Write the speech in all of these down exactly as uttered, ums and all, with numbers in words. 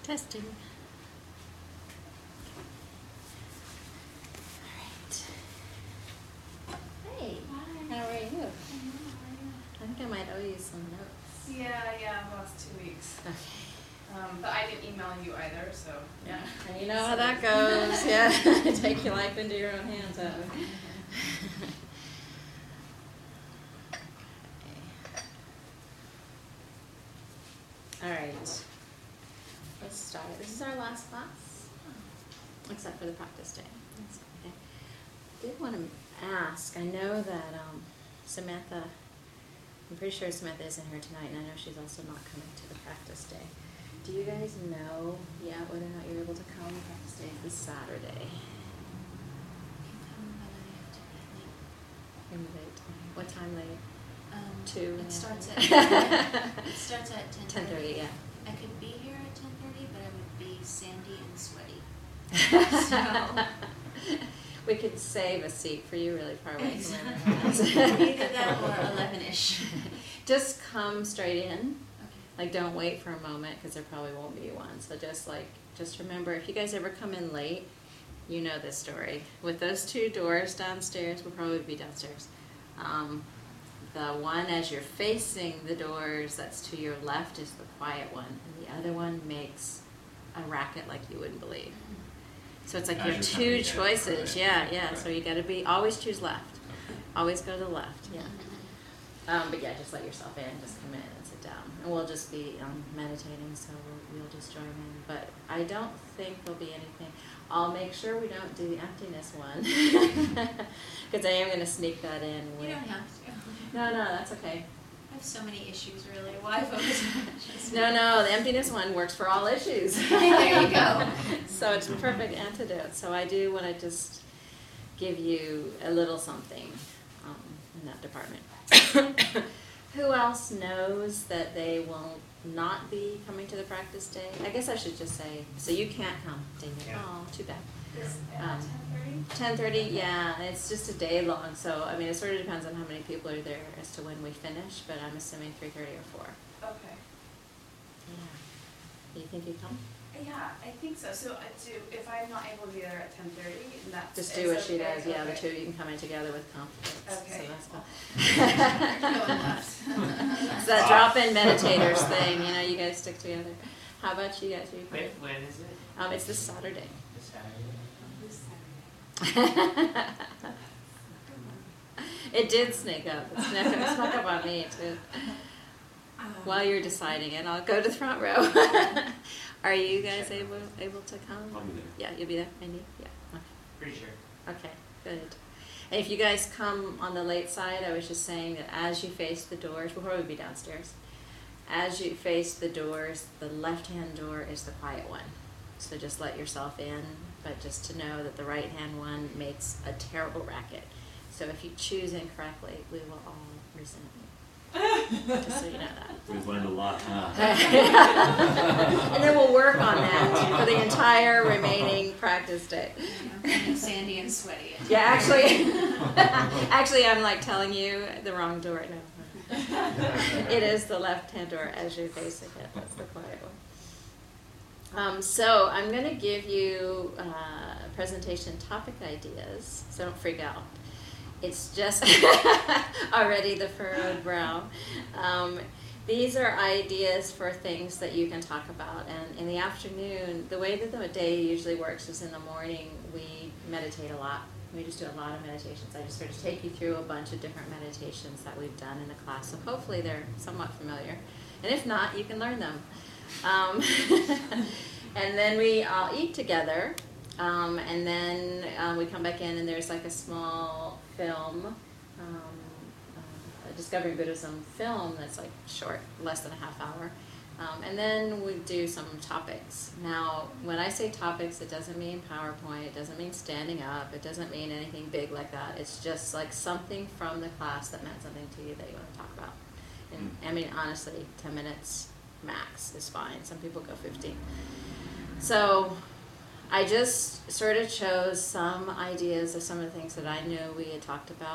Testing. All right. Hey. Hi. How are you? I know, I think I might owe you some notes. Yeah, yeah, the last two weeks. Okay. Um, but I didn't email you either, so. Yeah. And you know how that goes. Yeah. Take your life into your own hands. That way. All right. Let's start. This is our last class, except for the practice day. That's okay. I did want to ask. I know that um, Samantha. I'm pretty sure Samantha isn't here tonight, and I know she's also not coming to the practice day. Do you guys know yet whether or not you're able to come? Practice day is this Saturday. Maybe late. What time late? Um, Two. It starts at it starts at ten. Ten thirty. Yeah. I could be here at ten thirty, but I would be sandy and sweaty. So We could save a seat for you really far away from Exactly. everyone else. Either that or eleven-ish. Just come straight in. Okay. Like, don't wait for a moment because there probably won't be one. So just like, just remember, if you guys ever come in late, you know this story. With those two doors downstairs, we'll probably be downstairs. Um, the one as you're facing the doors that's to your left is the quiet one, and the other one makes a racket like you wouldn't believe. So it's like As your you're two coming in, choices. right. Yeah, yeah. Right. So you got to be always choose left. Okay. Always go to the left. Yeah. Um, but yeah, just let yourself in. Just come in and sit down, and we'll just be um, meditating. So we'll, we'll just join in. But I don't think there'll be anything. I'll make sure we don't do the emptiness one because I am going to sneak that in. You With, don't have to. no, no, that's okay. I have so many issues, really. Why focus on just No, no, the emptiness one works for all issues. There you go. So it's a perfect antidote. So I do want to just give you a little something um, in that department. Who else knows that they will not be coming to the practice day? I guess I should just say, so you can't come, David. Yeah. Oh, too bad. Is it Um, at ten thirty? ten thirty, yeah, it's just a day long, so, I mean, it sort of depends on how many people are there as to when we finish, but I'm assuming three thirty or four. Okay. Yeah. Do you think you come? Yeah, I think so. So I do, if I'm not able to be there at ten thirty, that's. Just is do what she okay? does, yeah, the Okay. two of you can come in together with confidence, so Okay. that's cool. Going left. It's that drop-in meditators thing, you know, you guys stick together. How about you guys? Are you Wait, when is it? Um, it's this Saturday. This Saturday? It did sneak up. It snuck, it snuck up on me too. While you're deciding it, I'll go to the front row. Are you guys able able to come? I'll be there. Yeah, you'll be there, Mindy? Yeah. Okay. Pretty sure. Okay, good. And if you guys come on the late side, I was just saying that as you face the doors, we'll probably be downstairs. As you face the doors, the left-hand door is the quiet one. So just let yourself in, but just to know that the right-hand one makes a terrible racket. So if you choose incorrectly, we will all resent you. Just so you know that. We've learned a lot, huh? And then we'll work on that for the entire remaining practice day. And sandy and sweaty. Yeah, actually, actually, I'm like telling you the wrong door. No, it is the left-hand door as you're facing it. That's the quiet one. Um, so I'm going to give you uh, presentation topic ideas, so don't freak out. It's just already the furrowed brow. Um, these are ideas for things that you can talk about. And in the afternoon, the way that the day usually works is in the morning, we meditate a lot. We just do a lot of meditations. I just sort of take you through a bunch of different meditations that we've done in the class. So hopefully they're somewhat familiar. And if not, you can learn them. Um, and then we all eat together. Um, and then uh, we come back in and there's like a small film, um, uh, a Discovering Buddhism film that's like short, less than a half hour. Um, and then we do some topics. Now, when I say topics, it doesn't mean PowerPoint, it doesn't mean standing up, it doesn't mean anything big like that. It's just like something from the class that meant something to you that you want to talk about. And I mean, honestly, ten minutes max is fine. Some people go fifteen. So I just sort of chose some ideas of some of the things that I knew we had talked about.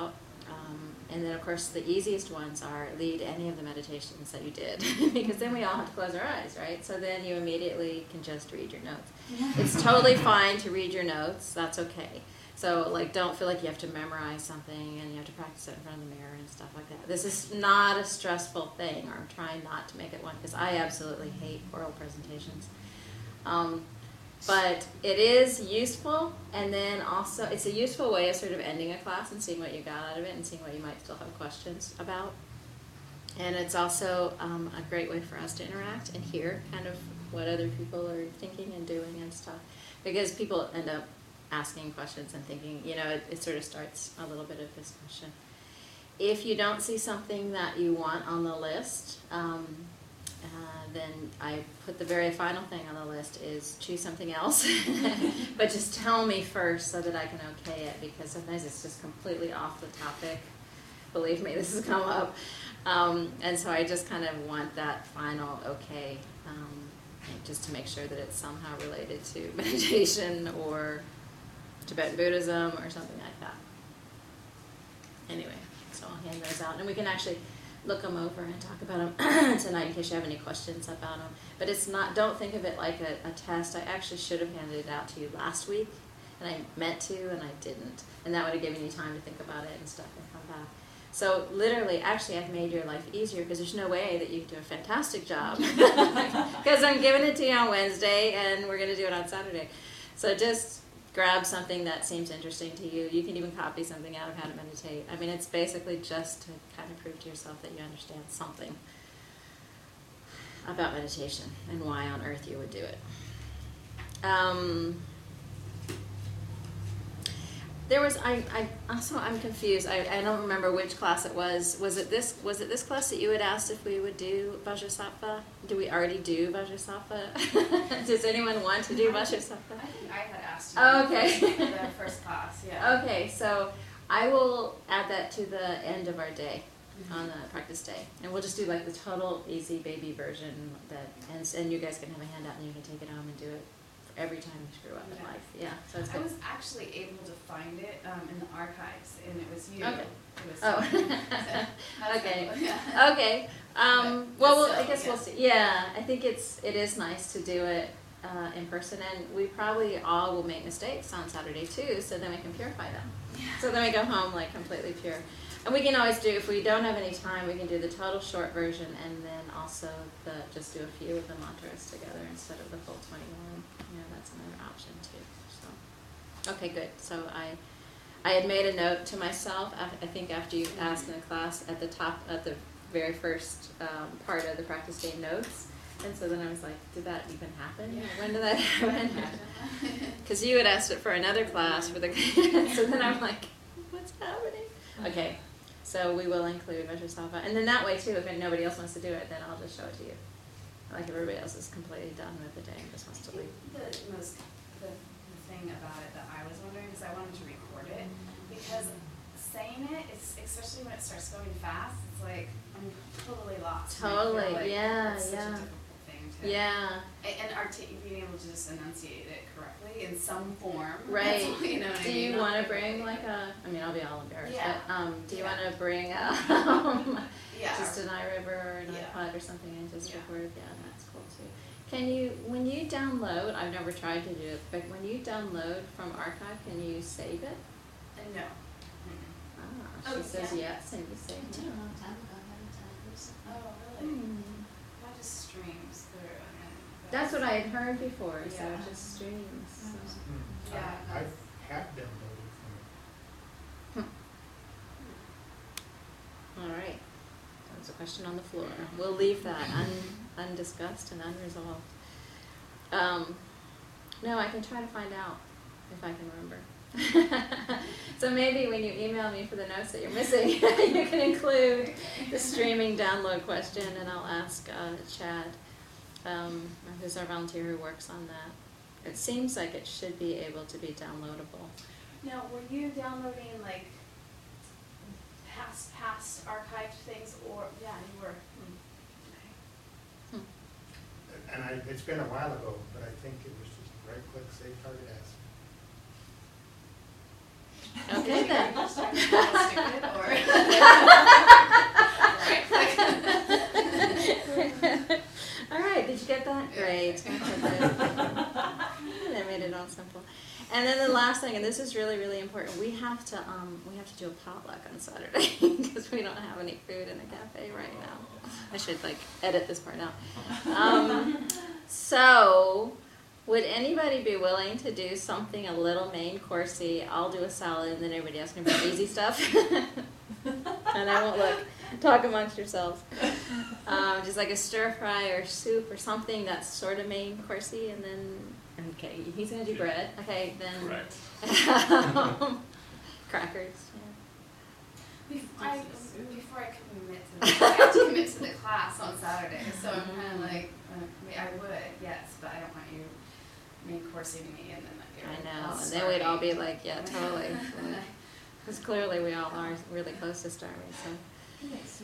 um, and then of course the easiest ones are lead any of the meditations that you did, because then we all have to close our eyes, right? So then you immediately can just read your notes. It's totally fine to read your notes, that's okay. So like don't feel like you have to memorize something and you have to practice it in front of the mirror and stuff like that. This is not a stressful thing, or I'm trying not to make it one, because I absolutely hate oral presentations. Um, But it is useful, and then also it's a useful way of sort of ending a class and seeing what you got out of it and seeing what you might still have questions about. And it's also um, a great way for us to interact and hear kind of what other people are thinking and doing and stuff. Because people end up asking questions and thinking, you know, it, it sort of starts a little bit of discussion. If you don't see something that you want on the list, um, Uh, then I put the very final thing on the list is choose something else, but just tell me first so that I can okay it, because sometimes it's just completely off the topic. Believe me, this has come up. Um, and so I just kind of want that final okay, um, just to make sure that it's somehow related to meditation or Tibetan Buddhism or something like that. Anyway, so I'll hand those out, and we can actually look them over and talk about them tonight in case you have any questions about them. But it's not, don't think of it like a, a test. I actually should have handed it out to you last week, and I meant to, and I didn't. And that would have given you time to think about it and stuff and come back. So literally, actually, I've made your life easier, because there's no way that you can do a fantastic job. Because I'm giving it to you on Wednesday, and we're going to do it on Saturday. So just grab something that seems interesting to you. You can even copy something out of How to Meditate. I mean, it's basically just to kind of prove to yourself that you understand something about meditation and why on earth you would do it. Um, there was, I, I also, I'm confused. I, I don't remember which class it was. Was it this, was it this class that you had asked if we would do Vajrasattva? Do we already do Vajrasattva? Does anyone want to do Vajrasattva? I think I had asked you. Oh, okay. For the first class, yeah. Okay, so I will add that to the end of our day, Mm-hmm. on the practice day. And we'll just do like the total easy baby version that, and, and you guys can have a handout and you can take it home and do it for every time you screw up in Yeah. life. Yeah, so it's I good. was actually able to find it um, in the archives, and it was you. Okay. It was Oh. so, that's Okay. cool, yeah. Okay. Um, But- well, but we'll, I still, guess we'll yeah. see. Yeah, I think it's it is nice to do it uh, in person, and we probably all will make mistakes on Saturday too. So then we can purify them. Yeah. So then we go home like completely pure. And we can always do, if we don't have any time, we can do the total short version, and then also the just do a few of the mantras together instead of the full twenty-one. Yeah, that's another option too. So, okay, good. So I, I had made a note to myself. I think after you asked in the class at the top, at the very first um, part of the practice day notes. And so then I was like, did that even happen? Yeah. When did that happen? Because you had asked it for another class for the so then I'm like, what's happening? Okay, so we will include Vajrasattva. And then that way too, if nobody else wants to do it, then I'll just show it to you. Like if everybody else is completely done with the day and just wants to leave. The most, the, the thing about it that I was wondering is I wanted to record it, because saying it, it's, especially when it starts going fast, it's like, I'm totally lost. And I feel Totally, like yeah, it's such yeah. a difficult thing to. Yeah. And, and arti- being able to just enunciate it correctly in some form. Right. That's, you know what I Do mean? you Not want to like- bring like a, I mean, I'll be all embarrassed, Yeah. but um, do you Yeah. want to bring a, um, Yeah. just an iRiver or an Yeah. iPod or something and just Yeah. record? Yeah, that's cool too. Can you, when you download, I've never tried to do it, but when you download from archive, can you save it? Uh, no. Mm-mm. Ah, Oh, she says yeah. yes and you say I did a no. long time ago, haven't I, recently? Oh, really? Hmm. That just streams through and then. That's what I had heard before, so Yeah. it just streams. So. Hmm. Yeah. I I've had downloaded from All right. That was a question on the floor. We'll leave that un- undiscussed and unresolved. Um, no, I can try to find out if I can remember. So maybe when you email me for the notes that you're missing, you can include the streaming download question, and I'll ask uh, Chad, um, who's our volunteer who works on that. It seems like it should be able to be downloadable. Now, were you downloading like past past archived things, or yeah, you were? Hmm. Okay. it. And I, it's been a while ago, but I think it was just right click, save target as. Okay then. Are you starting to feel stupid or? Right. All right, did you get that? Yeah. Great. That made it all simple. And then the last thing, and this is really, really important, we have to um, we have to do a potluck on Saturday because we don't have any food in the cafe right now. I should like edit this part out. Um, so, would anybody be willing to do something a little main coursey? I'll do a salad, and then everybody else can bring easy stuff, and I won't look. Talk amongst yourselves. Um, just like a stir fry or soup or something that's sort of main coursey, and then okay, he's gonna do bread. Okay, then Correct. crackers. Bef- I, before I commit to the, I have to commit to the class on Saturday, so I'm kind of like, uh, I mean, I would, yes, but I don't want you main coursing me and then like, Yeah, you're I know, all and then we'd all be starving. like, yeah, totally. Because clearly we all are really close to starving. So Soup.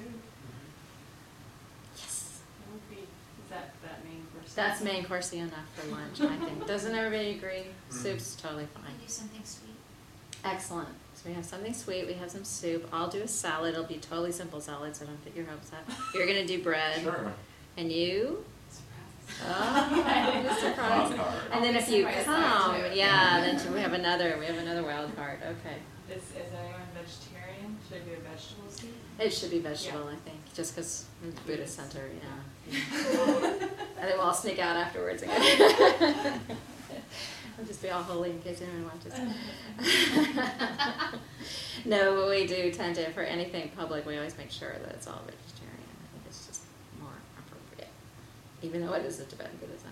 yes, That would be, is that, that main course? that's main coursey enough for lunch. I think. Doesn't everybody agree? Soup's totally Can fine. we do something sweet? Excellent. So we have something sweet, we have some soup. I'll do a salad. It'll be totally simple salad, so don't get your hopes up. You're gonna do bread. Sure. And you? Surprise. Oh, the surprise. Wild card. And then I'll if be you surprised come, there, too. yeah, then we have another, we have another wild card. Okay. Is, is anyone vegetarian? Should I do a vegetable soup? It should be vegetable, I think, just because Buddhist center, yeah. And then we'll all sneak out afterwards again. I'll just be all holy in case anyone watches. No, but we do tend to, for anything public, we always make sure that it's all vegetarian. I think it's just more appropriate, even though it is a Tibetan Buddhism.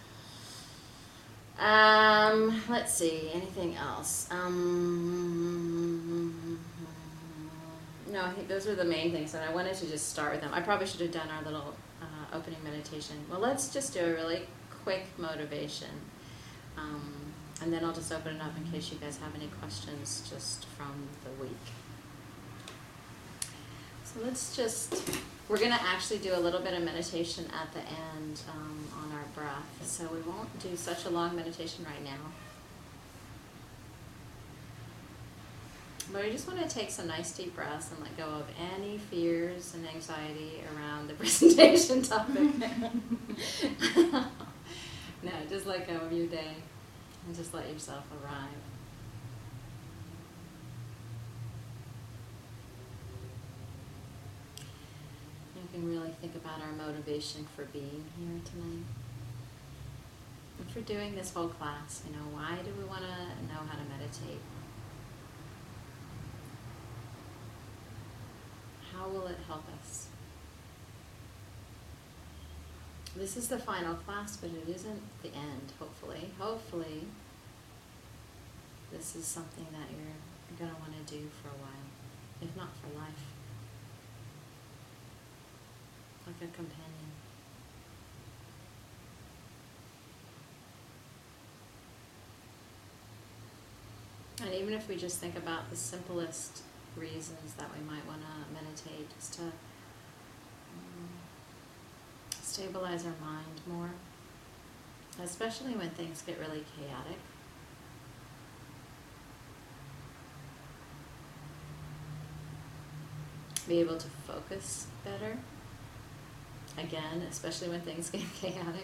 Um, let's see, anything else? Um, no, I think those were the main things, and I wanted to just start with them. I probably should have done our little uh, opening meditation. Well, let's just do a really quick motivation. Um, and then I'll just open it up in case you guys have any questions just from the week. So let's just, we're going to actually do a little bit of meditation at the end um, on our breath. So we won't do such a long meditation right now. But I just want to take some nice deep breaths and let go of any fears and anxiety around the presentation topic. No, just let go of your day and just let yourself arrive. You can really think about our motivation for being here tonight. And for doing this whole class, you know, why do we want to know how to meditate? How will it help us? This is the final class, but it isn't the end, hopefully. Hopefully, this is something that you're, you're going to want to do for a while, if not for life. Like a companion. And even if we just think about the simplest reasons that we might want to meditate, just to um, stabilize our mind more, especially when things get really chaotic. Be able to focus better. Again, especially when things get chaotic.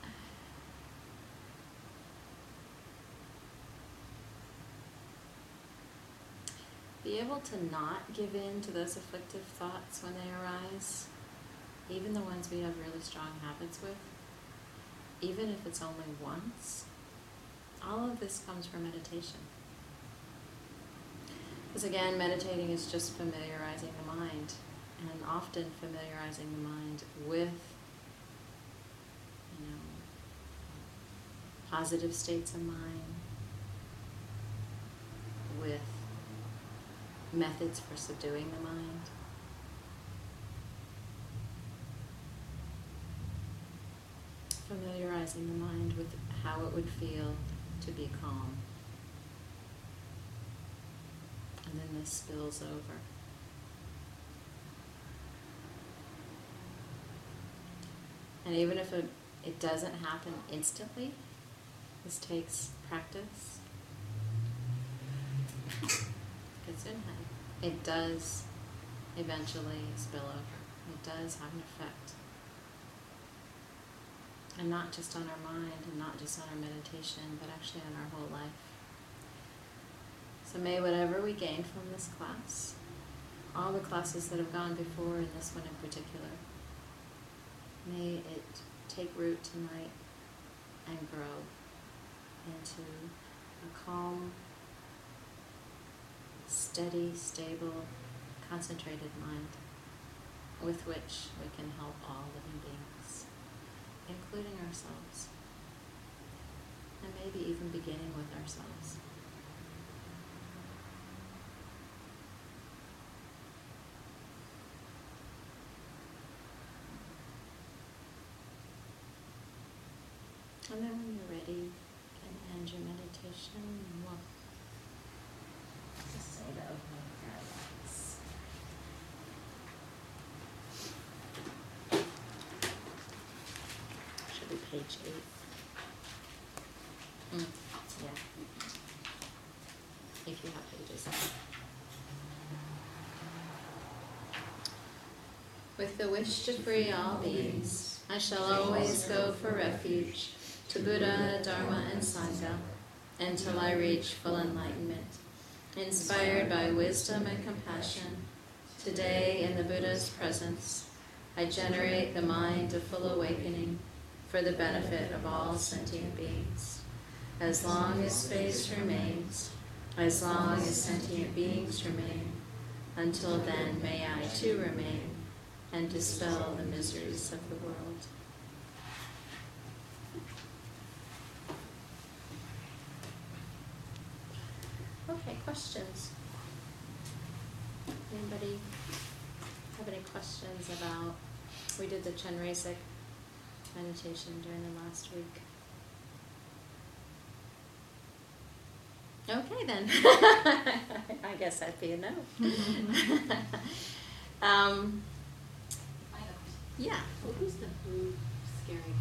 Be able to not give in to those afflictive thoughts when they arise, even the ones we have really strong habits with, even if it's only once. All of this comes from meditation. Because again, meditating is just familiarizing the mind, and often familiarizing the mind with, you know, positive states of mind, with methods for subduing the mind. Familiarizing the mind with how it would feel to be calm. And then this spills over. And even if it, it doesn't happen instantly, this takes practice. it's in him, it does eventually spill over. It does have an effect. And not just on our mind and not just on our meditation, but actually on our whole life. So may whatever we gain from this class, all the classes that have gone before and this one in particular, may it take root tonight and grow into a calm, steady, stable, concentrated mind with which we can help all living beings, including ourselves, and maybe even beginning with ourselves. And then when you're ready, you can end your meditation and we'll just say the opening prayers. Should be page eight. Mm, yeah. If you have pages. With the wish to free all beings, I shall always go for refuge to Buddha, Dharma, and Sangha, until I reach full enlightenment. Inspired by wisdom and compassion, today in the Buddha's presence, I generate the mind of full awakening for the benefit of all sentient beings. As long as space remains, as long as sentient beings remain, until then may I too remain and dispel the miseries of the world. Okay, questions? Anybody have any questions about, we did the Chenrezig meditation during the last week. Okay then. I guess that'd be a no. um, I have a question. yeah. Well, who's the blue scary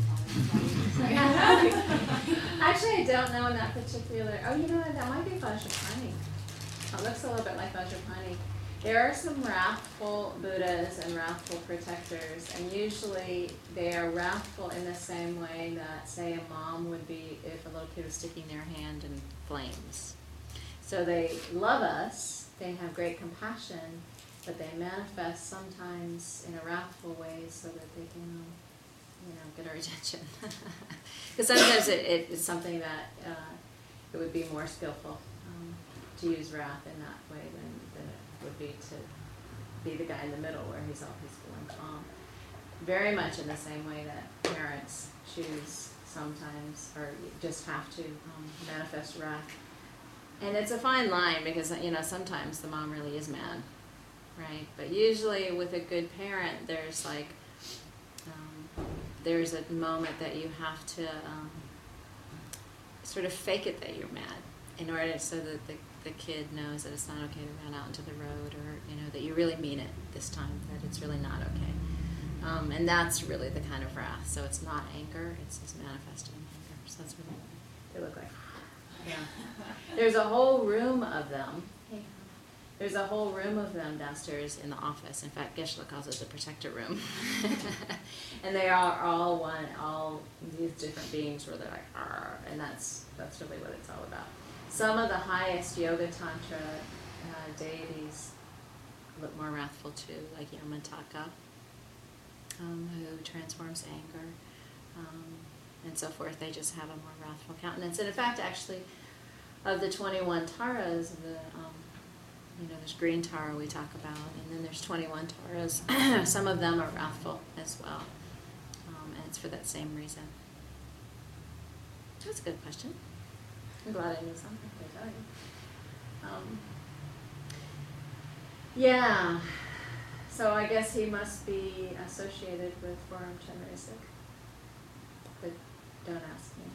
guy on the Actually, I don't know in that particular. Oh, you know what? That might be Vajrapani. It looks a little bit like Vajrapani. There are some wrathful Buddhas and wrathful protectors, and usually they are wrathful in the same way that, say, a mom would be if a little kid was sticking their hand in flames. So they love us, they have great compassion, but they manifest sometimes in a wrathful way so that they can, you know, get our attention. Because sometimes it, it is something that uh, it would be more skillful um, to use wrath in that way than, than it would be to be the guy in the middle where he's all peaceful and calm. Very much in the same way that parents choose sometimes, or just have to um, manifest wrath. And it's a fine line because, you know, sometimes the mom really is mad, right? But usually with a good parent, there's like, um, there's a moment that you have to um, sort of fake it that you're mad in order so that the, the kid knows that it's not okay to run out into the road, or, you know, that you really mean it this time, that it's really not okay. Um, and that's really the kind of wrath. So it's not anger, it's just manifesting anger. So that's really what they look like. Yeah. There's a whole room of them. There's a whole room of them downstairs in the office. In fact, Geshe-la calls it the protector room. And they are all one, all these different beings where they're like, arr, and that's that's really what it's all about. Some of the highest Yoga Tantra uh, deities look more wrathful too, like Yamataka, um, who transforms anger, um, and so forth. They just have a more wrathful countenance. And in fact, actually, of the twenty-one Taras, the um, you know, there's green Tara we talk about, and then there's twenty-one Taras. Some of them are wrathful as well, um, and it's for that same reason. That's a good question. I'm glad I knew something to tell you. Um, yeah, so I guess he must be associated with Forum Chenrezig, but don't ask me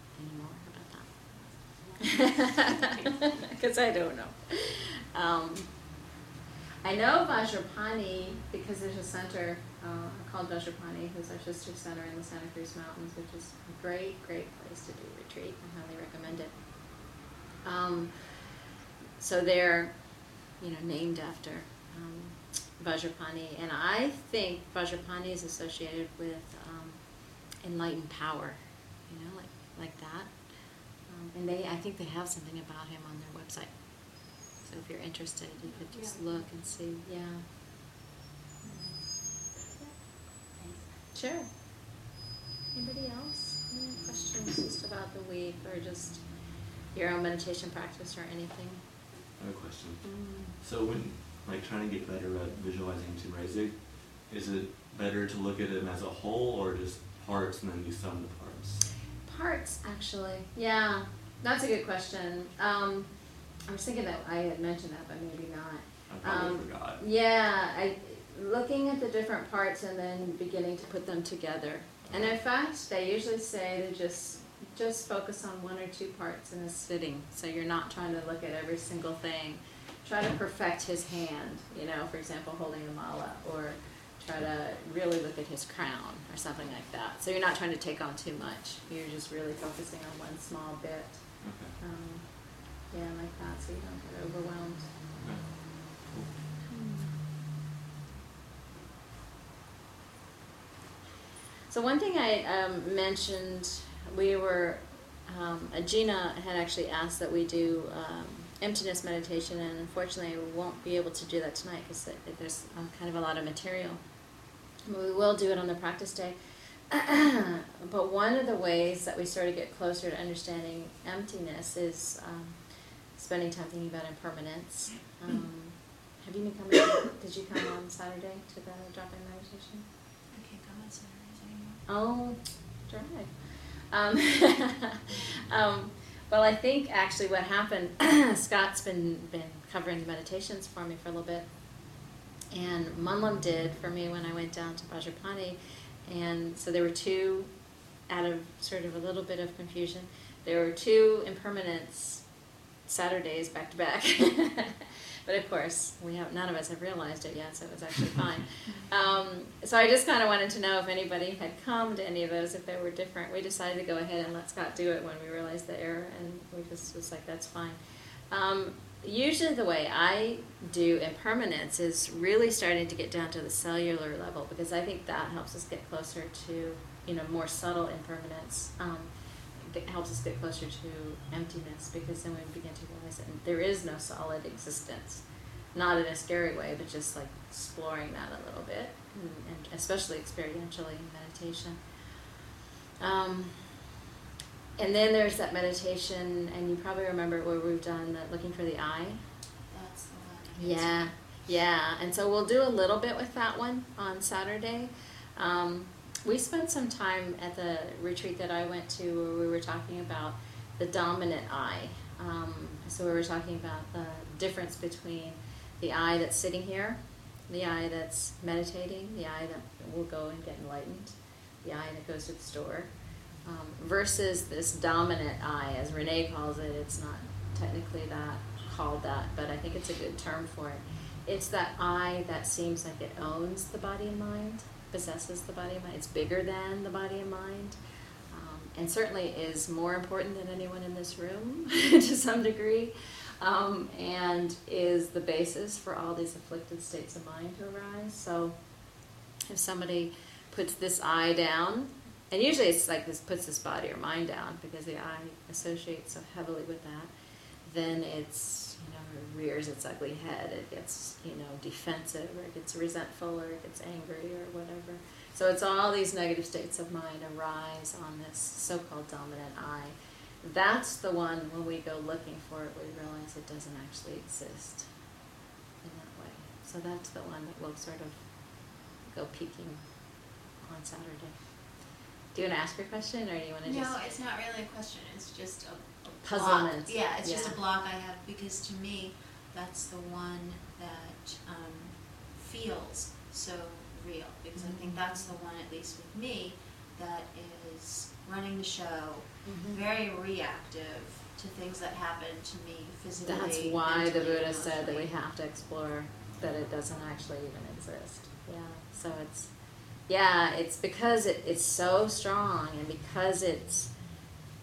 anymore about that. Because I don't know. Um, I know Vajrapani because there's a center uh, called Vajrapani, who's our sister center in the Santa Cruz Mountains, which is a great, great place to do retreat. I highly recommend it. Um, so there, you know, named after um, Vajrapani. And I think Vajrapani is associated with um, enlightened power, you know, like like that. Um, and they, I think they have something about him on their website. So if you're interested, you could just Yeah. look and see. Yeah. Sure. Anybody else? Any questions just about the week or just your own meditation practice or anything? I have a question. Mm. So when, like, trying to get better at visualizing Tumrezik, is it better to look at them as a whole or just parts and then you sum the parts? Parts, actually. Yeah, that's a good question. Um, I was thinking that I had mentioned that, but maybe not. I probably Um, forgot. Yeah, I, looking at the different parts and then beginning to put them together. And in fact, they usually say to just just focus on one or two parts in a sitting. So you're not trying to look at every single thing. Try to perfect his hand, you know, for example, holding the mala, or try to really look at his crown or something like that. So you're not trying to take on too much. You're just really focusing on one small bit. Okay. Um, yeah, like that, so you don't get overwhelmed. Okay. Cool. So one thing I um, mentioned, we were, um, uh, Gina had actually asked that we do um, emptiness meditation, and unfortunately we won't be able to do that tonight because there's uh, kind of a lot of material. But we will do it on the practice day. But one of the ways that we sort of get closer to understanding emptiness is um, spending time thinking about impermanence. Um, have you been coming, did you come on Saturday to the drop-in meditation? I can't come on Saturdays anymore. Oh, drive. Um, um, well, I think actually what happened, Scott's been, been covering the meditations for me for a little bit. And Munlam did for me when I went down to Vajrapani. And so there were two, out of sort of a little bit of confusion, there were two impermanence Saturdays back to back. But of course, we have none of us have realized it yet, so it was actually fine. Um, so I just kind of wanted to know if anybody had come to any of those, if they were different. We decided to go ahead and let Scott do it when we realized the error, and we just was like, that's fine. Um, usually the way I do impermanence is really starting to get down to the cellular level, because I think that helps us get closer to, you know, more subtle impermanence. Um, that helps us get closer to emptiness, because then we begin to realize that there is no solid existence. Not in a scary way, but just like exploring that a little bit, and, and especially experientially in meditation. Um, and then there's that meditation, and you probably remember where we've done the looking for the eye. That's the one. Yeah, yeah. And so we'll do a little bit with that one on Saturday. Um, we spent some time at the retreat that I went to where we were talking about the dominant eye. Um, so we were talking about the difference between the eye that's sitting here, the eye that's meditating, the eye that will go and get enlightened, the eye that goes to the store, um, versus this dominant eye, as Renee calls it. It's not technically that called that, but I think it's a good term for it. It's that eye that seems like it owns the body and mind, possesses the body and mind. It's bigger than the body and mind, um, and certainly is more important than anyone in this room to some degree, um, and is the basis for all these afflicted states of mind to arise. So if somebody puts this eye down, and usually it's like this puts this body or mind down because the eye associates so heavily with that, then it's, you know, it rears its ugly head. It gets, you know, defensive, or it gets resentful, or it gets angry, or whatever. So it's all these negative states of mind arise on this so-called dominant eye. That's the one, when we go looking for it, we realize it doesn't actually exist in that way. So that's the one that we'll sort of go peeking on Saturday. Do you want to ask your question, or do you want to No, just... it's not really a question. It's just a, a Puzzlement. block. Yeah, it's just Yeah. a block I have, because to me, that's the one that um, feels so real. Because I think that's the one, at least with me, that is running the show, Mhm. very reactive to things that happen to me physically. That's why the mentally, Buddha said that we emotionally. have to explore that it doesn't actually even exist. Yeah. So it's, yeah, it's because it, it's so strong, and because it's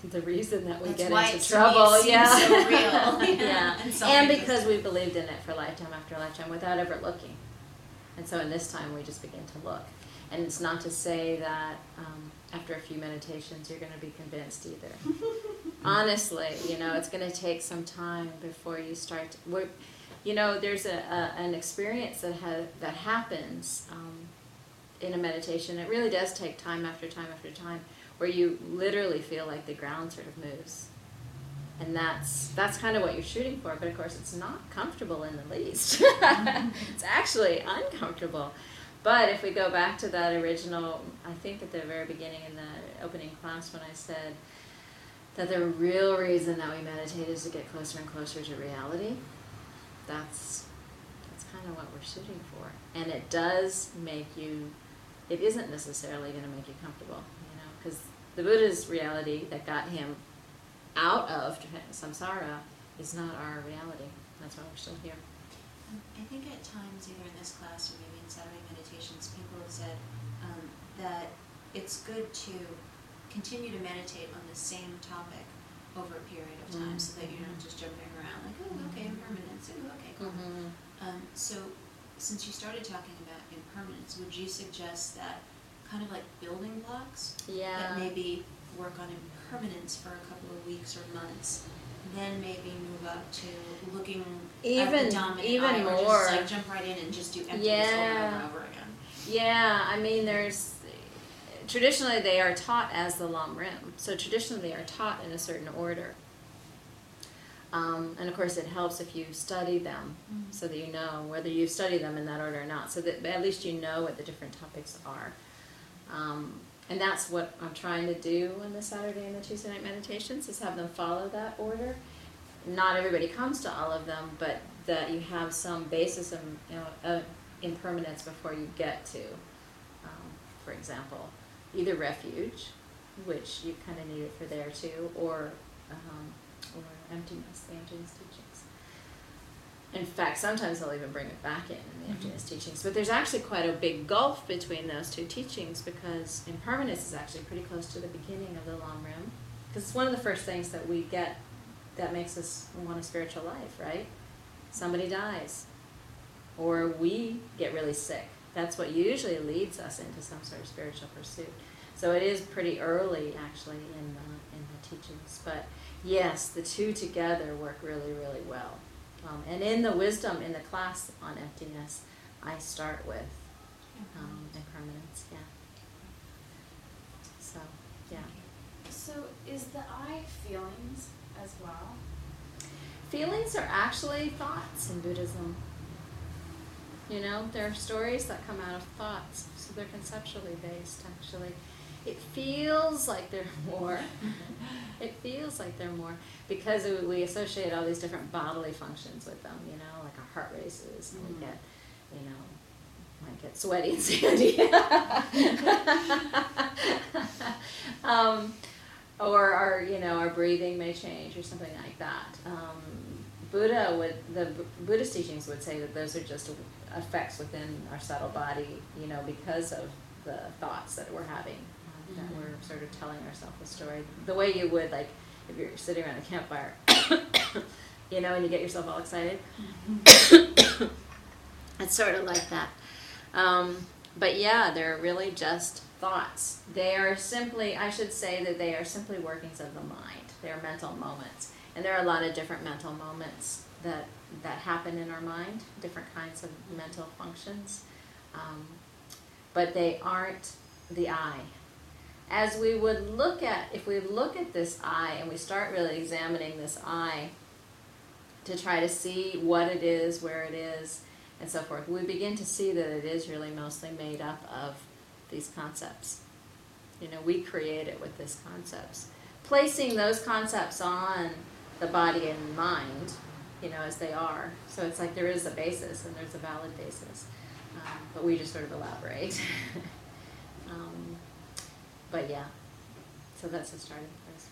the reason that we That's get why into it trouble. seems yeah. so real. yeah. And so And many because we believed in it for lifetime after lifetime without ever looking. And so in this time we just begin to look. And it's not to say that um, after a few meditations you're going to be convinced either. Honestly, you know, it's going to take some time before you start to, we're, you know, there's a, a an experience that has that happens um, in a meditation. It really does take time after time after time, where you literally feel like the ground sort of moves, and that's that's kind of what you're shooting for. But of course, it's not comfortable in the least. It's actually uncomfortable. But if we go back to that original, I think at the very beginning in the opening class when I said that the real reason that we meditate is to get closer and closer to reality. That's that's kind of what we're shooting for, and it does make you. It isn't necessarily going to make you comfortable, you know, because the Buddha's reality that got him out of samsara is not our reality. That's why we're still here. I think at times, either in this class or maybe in Saturday meditations, people have said um, that it's good to continue to meditate on the same topic over a period of time, Mm-hmm. so that you're not just jumping around like, oh, okay, impermanence, oh, okay, cool. Mm-hmm. Um, so, since you started talking about impermanence, would you suggest that kind of like building blocks? Yeah. That maybe work on impermanence for a couple of weeks or months, then maybe move up to looking at Even- the dominant even eye, or more. just like jump right in and just do emptiness Yeah. over and over, over again. Yeah, I mean, there's traditionally they are taught as the Lam Rim. So traditionally they are taught in a certain order. Um, and of course it helps if you study them Mhm. so that you know whether you study them in that order or not, so that at least you know what the different topics are. Um, and that's what I'm trying to do on the Saturday and the Tuesday night meditations, is have them follow that order. Not everybody comes to all of them, but that you have some basis of, you know, of impermanence before you get to, um, for example, either refuge, which you kind of need it for there too, or um, or emptiness, the emptiness teachings. In fact, sometimes they'll even bring it back in in the emptiness teachings. But there's actually quite a big gulf between those two teachings, because impermanence is actually pretty close to the beginning of the Lam Rim. Because it's one of the first things that we get that makes us want a spiritual life, right? Somebody dies. Or we get really sick. That's what usually leads us into some sort of spiritual pursuit. So it is pretty early, actually, in the, in the teachings. But yes, the two together work really, really well. Um, and in the wisdom, in the class on emptiness, I start with um, impermanence, yeah. So, yeah. So is the I feelings as well? Feelings are actually thoughts in Buddhism. You know, there are stories that come out of thoughts, so they're conceptually based, actually. It feels like they're more. It feels like they're more, because we associate all these different bodily functions with them, you know, like our heart races, and we get, you know, might get sweaty and sandy. um, or our, you know, our breathing may change or something like that. Um, Buddha would, the B- Buddhist teachings would say that those are just effects within our subtle body, you know, because of the thoughts that we're having, um, that we're sort of telling ourselves a story. The way you would, like, if you're sitting around a campfire, you know, and you get yourself all excited. It's sort of like that. Um, but yeah, they're really just thoughts. They are simply, I should say that they are simply workings of the mind. They are mental moments. And there are a lot of different mental moments that, that happen in our mind, different kinds of mental functions. Um, but they aren't the I. As we would look at, if we look at this I and we start really examining this I to try to see what it is, where it is, and so forth, we begin to see that it is really mostly made up of these concepts. You know, we create it with these concepts. Placing those concepts on the body and mind, you know, as they are. So it's like there is a basis and there's a valid basis. Um, but we just sort of elaborate. um, but yeah, so that's the starting place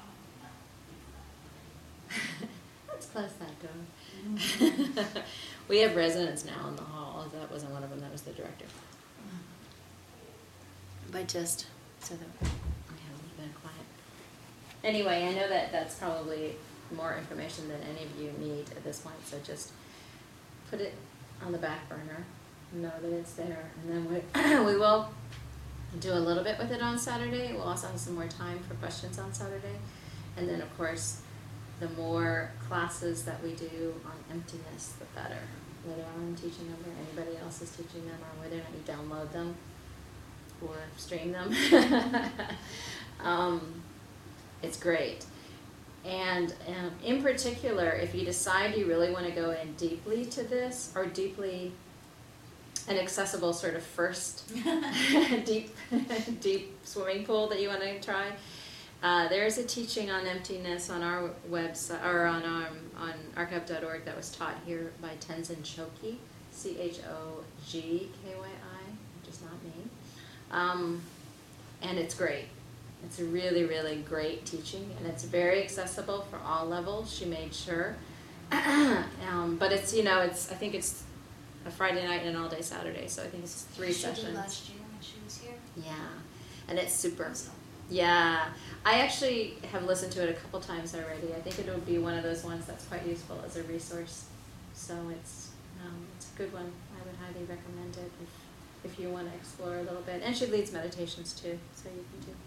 for it. Let's close that door. We have residents now in the hall. That wasn't one of them, that was the director. But just so that we have a little bit of quiet. anyway, I know that that's probably more information than any of you need at this point, so just put it on the back burner, know that it's there, and then we, we will do a little bit with it on Saturday. We'll also have some more time for questions on Saturday. And then, of course, the more classes that we do on emptiness, the better. Whether I'm teaching them or anybody else is teaching them, or whether or not you download them or stream them. um, it's great. And um, in particular, if you decide you really want to go in deeply to this, or deeply an accessible sort of first deep deep swimming pool that you want to try, uh, there's a teaching on emptiness on our website, or on our, on archive dot org, that was taught here by Tenzin Choki, C H O G K Y I, which is not me. Um, and it's great. It's a really, really great teaching, and it's very accessible for all levels. She made sure. um, but it's, you know, it's, I think it's a Friday night and an all-day Saturday, so I think it's three She sessions. did last year when she was here. Yeah, and it's super. Awesome. Yeah, I actually have listened to it a couple times already. I think it would be one of those ones that's quite useful as a resource. So it's um, it's a good one. I would highly recommend it if if you want to explore a little bit. And she leads meditations too, so you can do.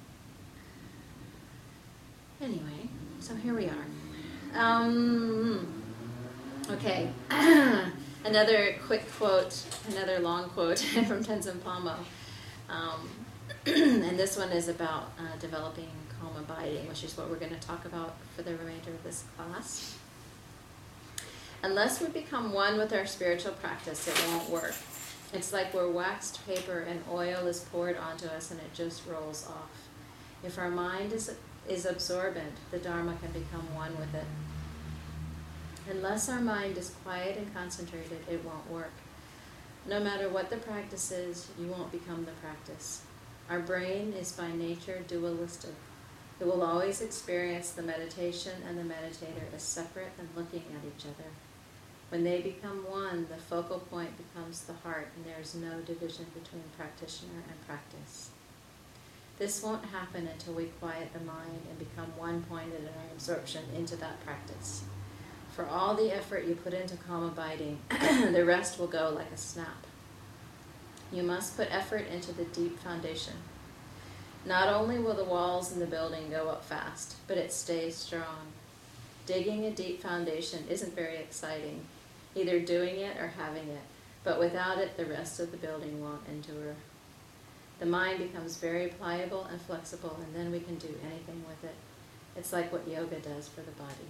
Anyway, so here we are. Um, okay, another quick quote, another long quote from Tenzin Palmo. Um, and this one is about uh, developing calm abiding, which is what we're going to talk about for the remainder of this class. Unless we become one with our spiritual practice, it won't work. It's like we're waxed paper and oil is poured onto us and it just rolls off. If our mind is is absorbent, the Dharma can become one with it. Unless our mind is quiet and concentrated, it won't work. No matter what the practice is, you won't become the practice. Our brain is by nature dualistic. It will always experience the meditation and the meditator as separate and looking at each other. When they become one, the focal point becomes the heart, and there is no division between practitioner and practice. This won't happen until we quiet the mind and become one-pointed in our absorption into that practice. For all the effort you put into calm abiding, the rest will go like a snap. You must put effort into the deep foundation. Not only will the walls in the building go up fast, but it stays strong. Digging a deep foundation isn't very exciting, either doing it or having it, but without it, the rest of the building won't endure. The mind becomes very pliable and flexible, and then we can do anything with it. It's like what yoga does for the body.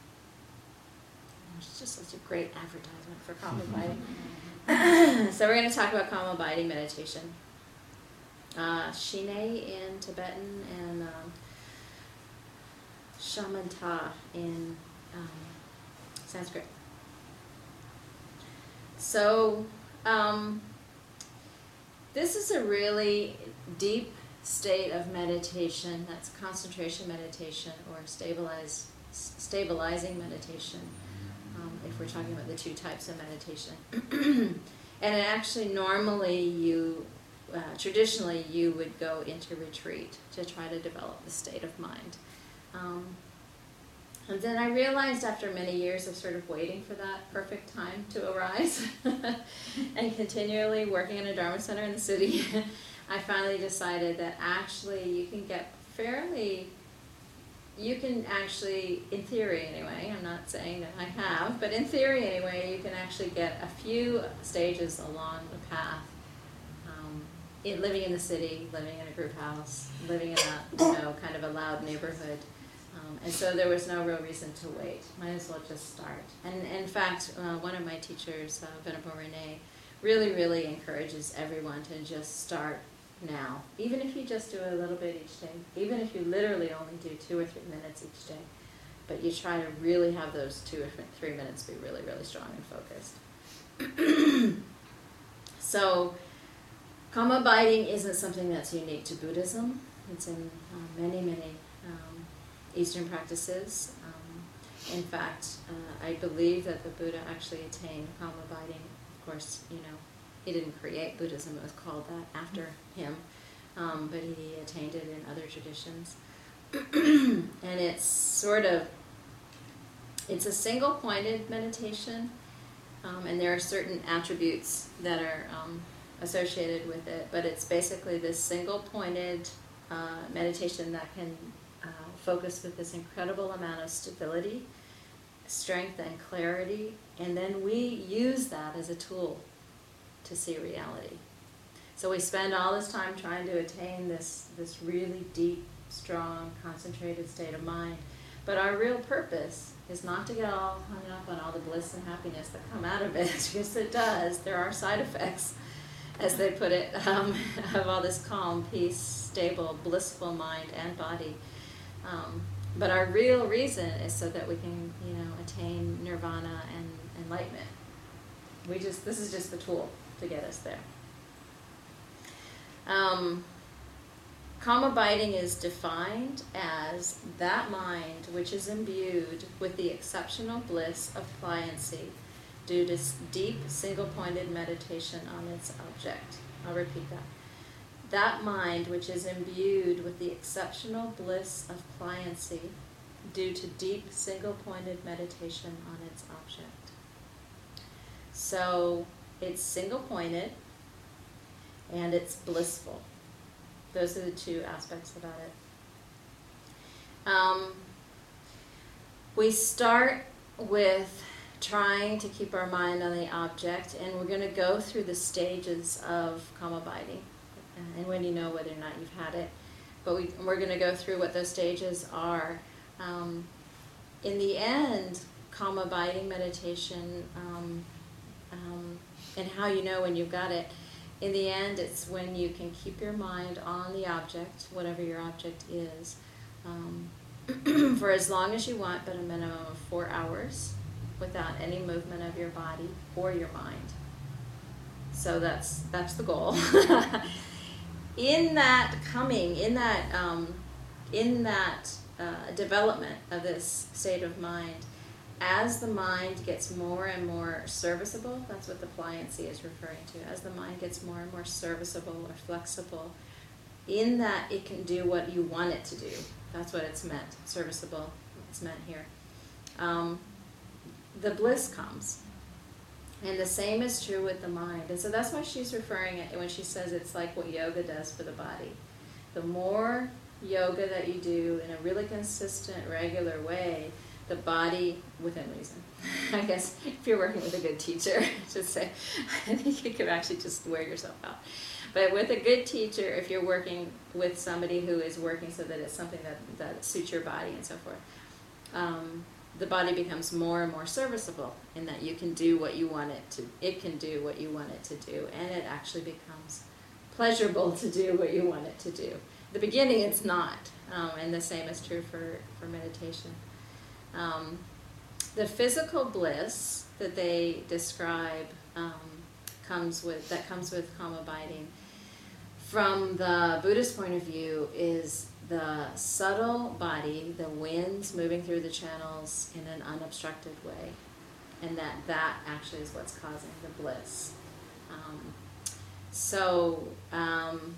It's just such a great advertisement for calm abiding. So we're going to talk about calm abiding meditation. Uh, Shine in Tibetan and um, Shamatha in um, Sanskrit. So um, this is a really deep state of meditation. That's concentration meditation or stabilize, stabilizing meditation. Um, if we're talking about the two types of meditation. And it actually normally you, uh, traditionally you would go into retreat to try to develop the state of mind. Um, and then I realized after many years of sort of waiting for that perfect time to arise and continually working in a Dharma center in the city, I finally decided that actually you can get fairly You can actually, in theory anyway, I'm not saying that I have, but in theory anyway, you can actually get a few stages along the path, um, in, living in the city, living in a group house, living in a, you know, kind of a loud neighborhood. Um, and so there was no real reason to wait. Might as well just start. And in fact, uh, one of my teachers, uh, Venerable Renee, really, really encourages everyone to just start now, even if you just do a little bit each day, even if you literally only do two or three minutes each day, but you try to really have those two or three minutes be really, really strong and focused. So, calm abiding isn't something that's unique to Buddhism. It's in uh, many, many um, Eastern practices. Um, in fact, uh, I believe that the Buddha actually attained calm abiding. Of course, you know, he didn't create Buddhism, it was called that after him, um, but he attained it in other traditions. and it's sort of, it's a single-pointed meditation, um, and there are certain attributes that are um, associated with it, but it's basically this single-pointed uh, meditation that can uh, focus with this incredible amount of stability, strength, and clarity, and then we use that as a tool to see reality. So we spend all this time trying to attain this, this really deep, strong, concentrated state of mind. But our real purpose is not to get all hung up on all the bliss and happiness that come out of it, because it does. There are side effects, as they put it, um, of all this calm, peace, stable, blissful mind and body. Um, but our real reason is so that we can, you know, attain nirvana and enlightenment. We just, this is just the tool to get us there. Um, calm abiding is defined as that mind which is imbued with the exceptional bliss of pliancy due to deep single-pointed meditation on its object. I'll repeat that. That mind which is imbued with the exceptional bliss of pliancy due to deep single-pointed meditation on its object. So it's single-pointed and it's blissful. Those are the two aspects about it. Um, we start with trying to keep our mind on the object, and we're going to go through the stages of calm abiding. And when you know whether or not you've had it, but we, we're going to go through what those stages are. Um, in the end, calm abiding meditation, um, um, and how you know when you've got it, in the end, it's when you can keep your mind on the object, whatever your object is, um, for as long as you want, but a minimum of four hours without any movement of your body or your mind. So that's that's the goal. In that coming, in that um, in that uh, development of this state of mind, as the mind gets more and more serviceable, that's what the pliancy is referring to, as the mind gets more and more serviceable or flexible, in that it can do what you want it to do. That's what it's meant, serviceable, it's meant here. Um, the bliss comes. And the same is true with the mind. And so that's why she's referring it when she says it's like what yoga does for the body. The more yoga that you do in a really consistent, regular way, the body, within reason. I guess if you're working with a good teacher, just say, I think you could actually just wear yourself out. But with a good teacher, if you're working with somebody who is working so that it's something that, that suits your body and so forth, um, the body becomes more and more serviceable in that you can do what you want it to, it can do what you want it to do, and it actually becomes pleasurable to do what you want it to do. At the beginning it's not, um, and the same is true for, for meditation. Um, the physical bliss that they describe um, comes with that comes with calm abiding. From the Buddhist point of view, is the subtle body, the winds moving through the channels in an unobstructed way, and that that actually is what's causing the bliss. Um, so um,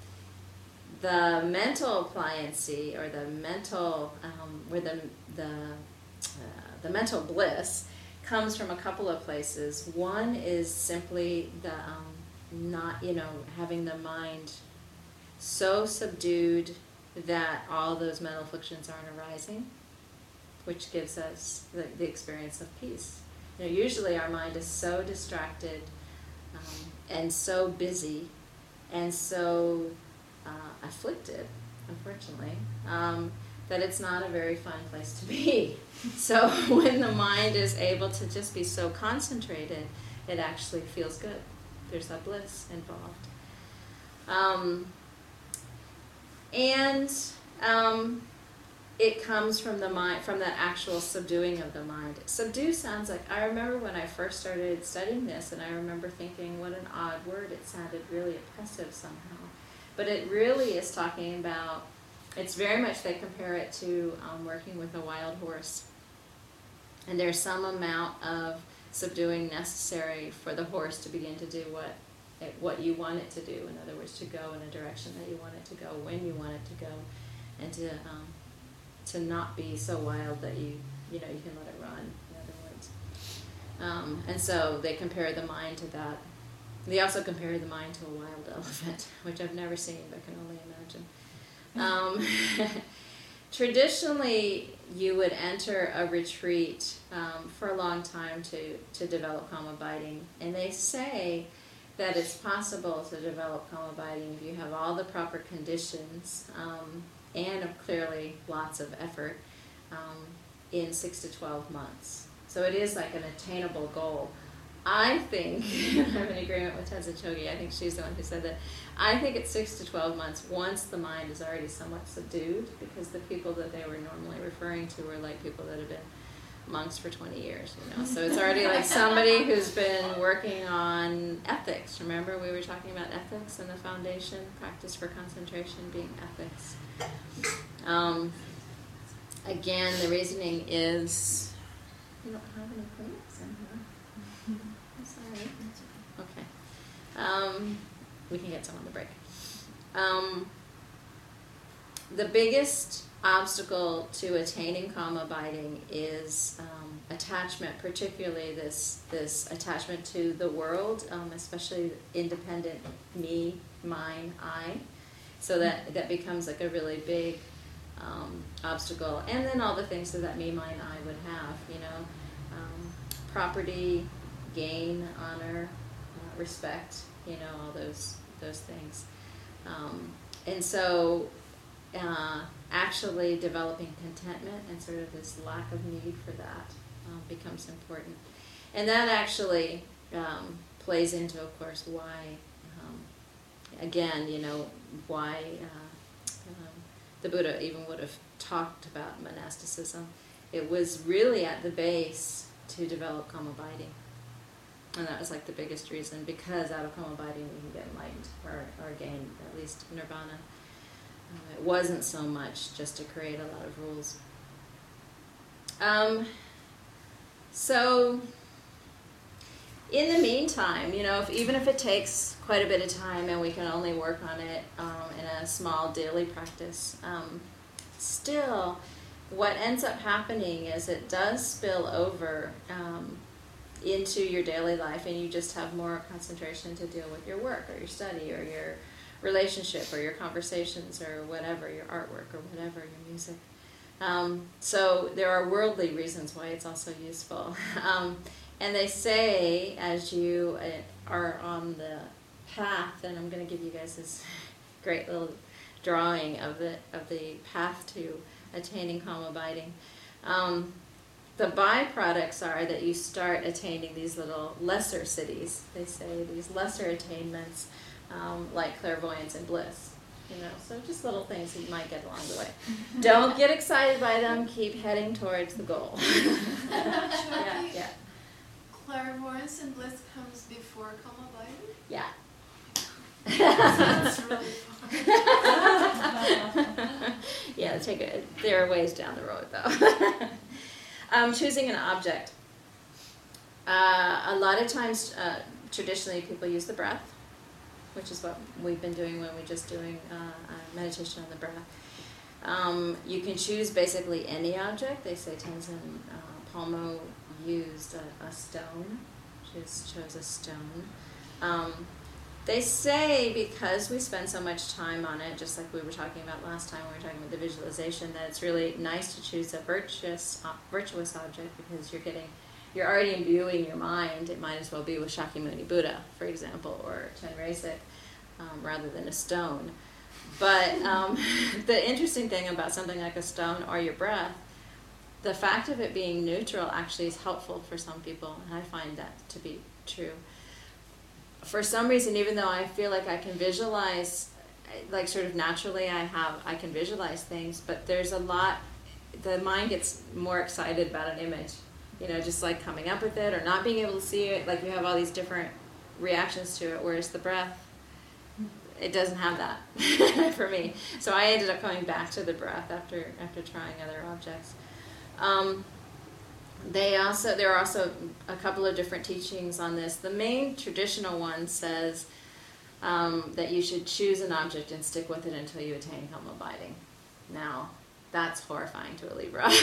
the mental pliancy, or the mental, um, where the the uh, the mental bliss comes from a couple of places. One is simply the um, not, you know, having the mind so subdued that all those mental afflictions aren't arising, which gives us the, the experience of peace. You know, usually our mind is so distracted um, and so busy and so uh, afflicted, unfortunately, um, that it's not a very fun place to be. So when the mind is able to just be so concentrated, it actually feels good. There's that bliss involved. Um, and um, it comes from the mind, from that actual subduing of the mind. Subdue sounds like, I remember when I first started studying this, and I remember thinking, what an odd word. It sounded really oppressive somehow. But it really is talking about, it's very much, they compare it to um, working with a wild horse. And there's some amount of subduing necessary for the horse to begin to do what it, what you want it to do. In other words, to go in a direction that you want it to go, when you want it to go, and to um, to not be so wild that you, you know, you can let it run, in other words. Um, and so they compare the mind to that. They also compare the mind to a wild elephant, which I've never seen, but can only imagine. Um, traditionally, you would enter a retreat um, for a long time to, to develop calm abiding. And they say that it's possible to develop calm abiding if you have all the proper conditions um, and clearly lots of effort um, in six to twelve months. So it is like an attainable goal. I think, I'm in agreement with Teza Chogi, I think she's the one who said that, I think it's six to twelve months once the mind is already somewhat subdued, because the people that they were normally referring to were like people that have been monks for twenty years, you know. So it's already like somebody who's been working on ethics. Remember we were talking about ethics in the foundation, practice for concentration being ethics. Um, again, the reasoning is, you don't have any points in here. I'm sorry. Okay. Um, we can get some on the break. Um, the biggest obstacle to attaining calm abiding is um, attachment, particularly this this attachment to the world, um, especially independent me, mine, I. So that, that becomes like a really big um, obstacle. And then all the things that that me, mine, I would have, you know, um, property, gain, honor, uh, respect, you know, all those those things. Um, and so uh, actually developing contentment and sort of this lack of need for that um, becomes important. And that actually um, plays into, of course, why, um, again, you know, why uh, um, the Buddha even would have talked about monasticism. It was really at the base to develop calm abiding. And that was like the biggest reason, because out of calm abiding we can get enlightened, or, or gain at least nirvana. Uh, it wasn't so much just to create a lot of rules. Um, so, in the meantime, you know, if, even if it takes quite a bit of time and we can only work on it um, in a small daily practice, um, still, what ends up happening is it does spill over um, into your daily life, and you just have more concentration to deal with your work or your study or your relationship or your conversations or whatever, your artwork or whatever, your music. Um, so there are worldly reasons why it's also useful. Um, and they say as you uh, are on the path, and I'm going to give you guys this great little drawing of the, of the path to attaining calm abiding. Um, The byproducts are that you start attaining these little lesser cities, they say, these lesser attainments, um, like clairvoyance and bliss. You know, so just little things that you might get along the way. Don't get excited by them. Keep heading towards the goal. yeah, yeah. Clairvoyance and bliss comes before calm abiding? Yeah. That's really far. yeah, take it. There are ways down the road, though. um, choosing an object. Uh, a lot of times, uh, traditionally, people use the breath, which is what we've been doing when we're just doing uh, uh, meditation on the breath. Um, you can choose basically any object. They say Tenzin uh, Palmo used a, a stone. She just chose a stone. Um, they say because we spend so much time on it, just like we were talking about last time when we were talking about the visualization, that it's really nice to choose a virtuous, uh, virtuous object, because you're getting, you're already imbuing your mind. It might as well be with Shakyamuni Buddha, for example, or Chenrezig, um, rather than a stone. But um, the interesting thing about something like a stone or your breath, the fact of it being neutral actually is helpful for some people, and I find that to be true. For some reason, even though I feel like I can visualize, like sort of naturally I have, I can visualize things, but there's a lot, the mind gets more excited about an image, you know, just like coming up with it or not being able to see it, like you have all these different reactions to it, whereas the breath, it doesn't have that for me. So I ended up coming back to the breath after after trying other objects. Um, they also there are also a couple of different teachings on this. The main traditional one says um, that you should choose an object and stick with it until you attain calm abiding. Now, That's horrifying to a Libra. I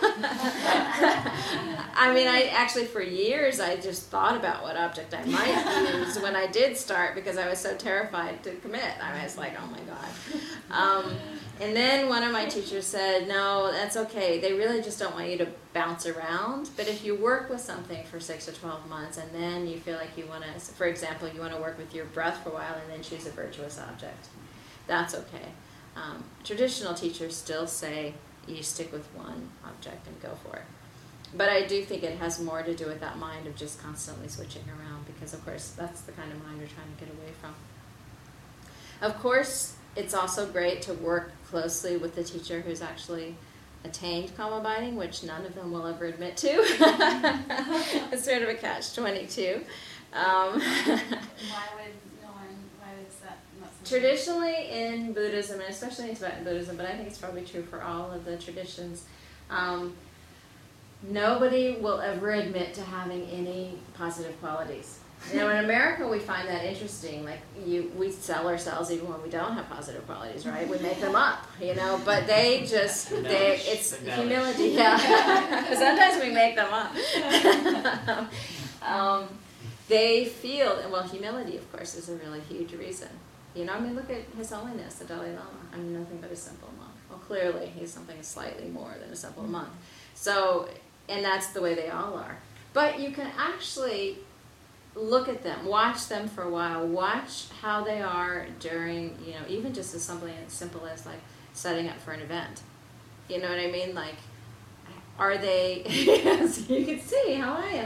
mean, I actually, for years, I just thought about what object I might use when I did start because I was so terrified to commit. I was like, oh my God. Um, and then one of my teachers said, no, that's okay. They really just don't want you to bounce around. But if you work with something for six to twelve months and then you feel like you want to, for example, you want to work with your breath for a while and then choose a virtuous object, that's okay. Um, traditional teachers still say you stick with one object and go for it. But I do think it has more to do with that mind of just constantly switching around because, of course, that's the kind of mind we're trying to get away from. Of course, it's also great to work closely with the teacher who's actually attained karma binding, which none of them will ever admit to. It's sort of a catch twenty-two. Um, Why would no one, why is that not something? Traditionally in Buddhism, and especially in Tibetan Buddhism, but I think it's probably true for all of the traditions, um, nobody will ever admit to having any positive qualities. You know, in America we find that interesting. Like you, we sell ourselves even when we don't have positive qualities, right? We make them up, you know. But they just, they, it's humility, yeah. Sometimes we make them up. um, they feel, and well, humility, of course, is a really huge reason. You know, I mean, look at His Holiness, the Dalai Lama. I mean, nothing but a simple monk. Well, clearly, he's something slightly more than a simple monk. So, and that's the way they all are. But you can actually look at them, watch them for a while, watch how they are during, you know, even just as something as simple as like setting up for an event. You know what I mean? Like, are they, so you can see how I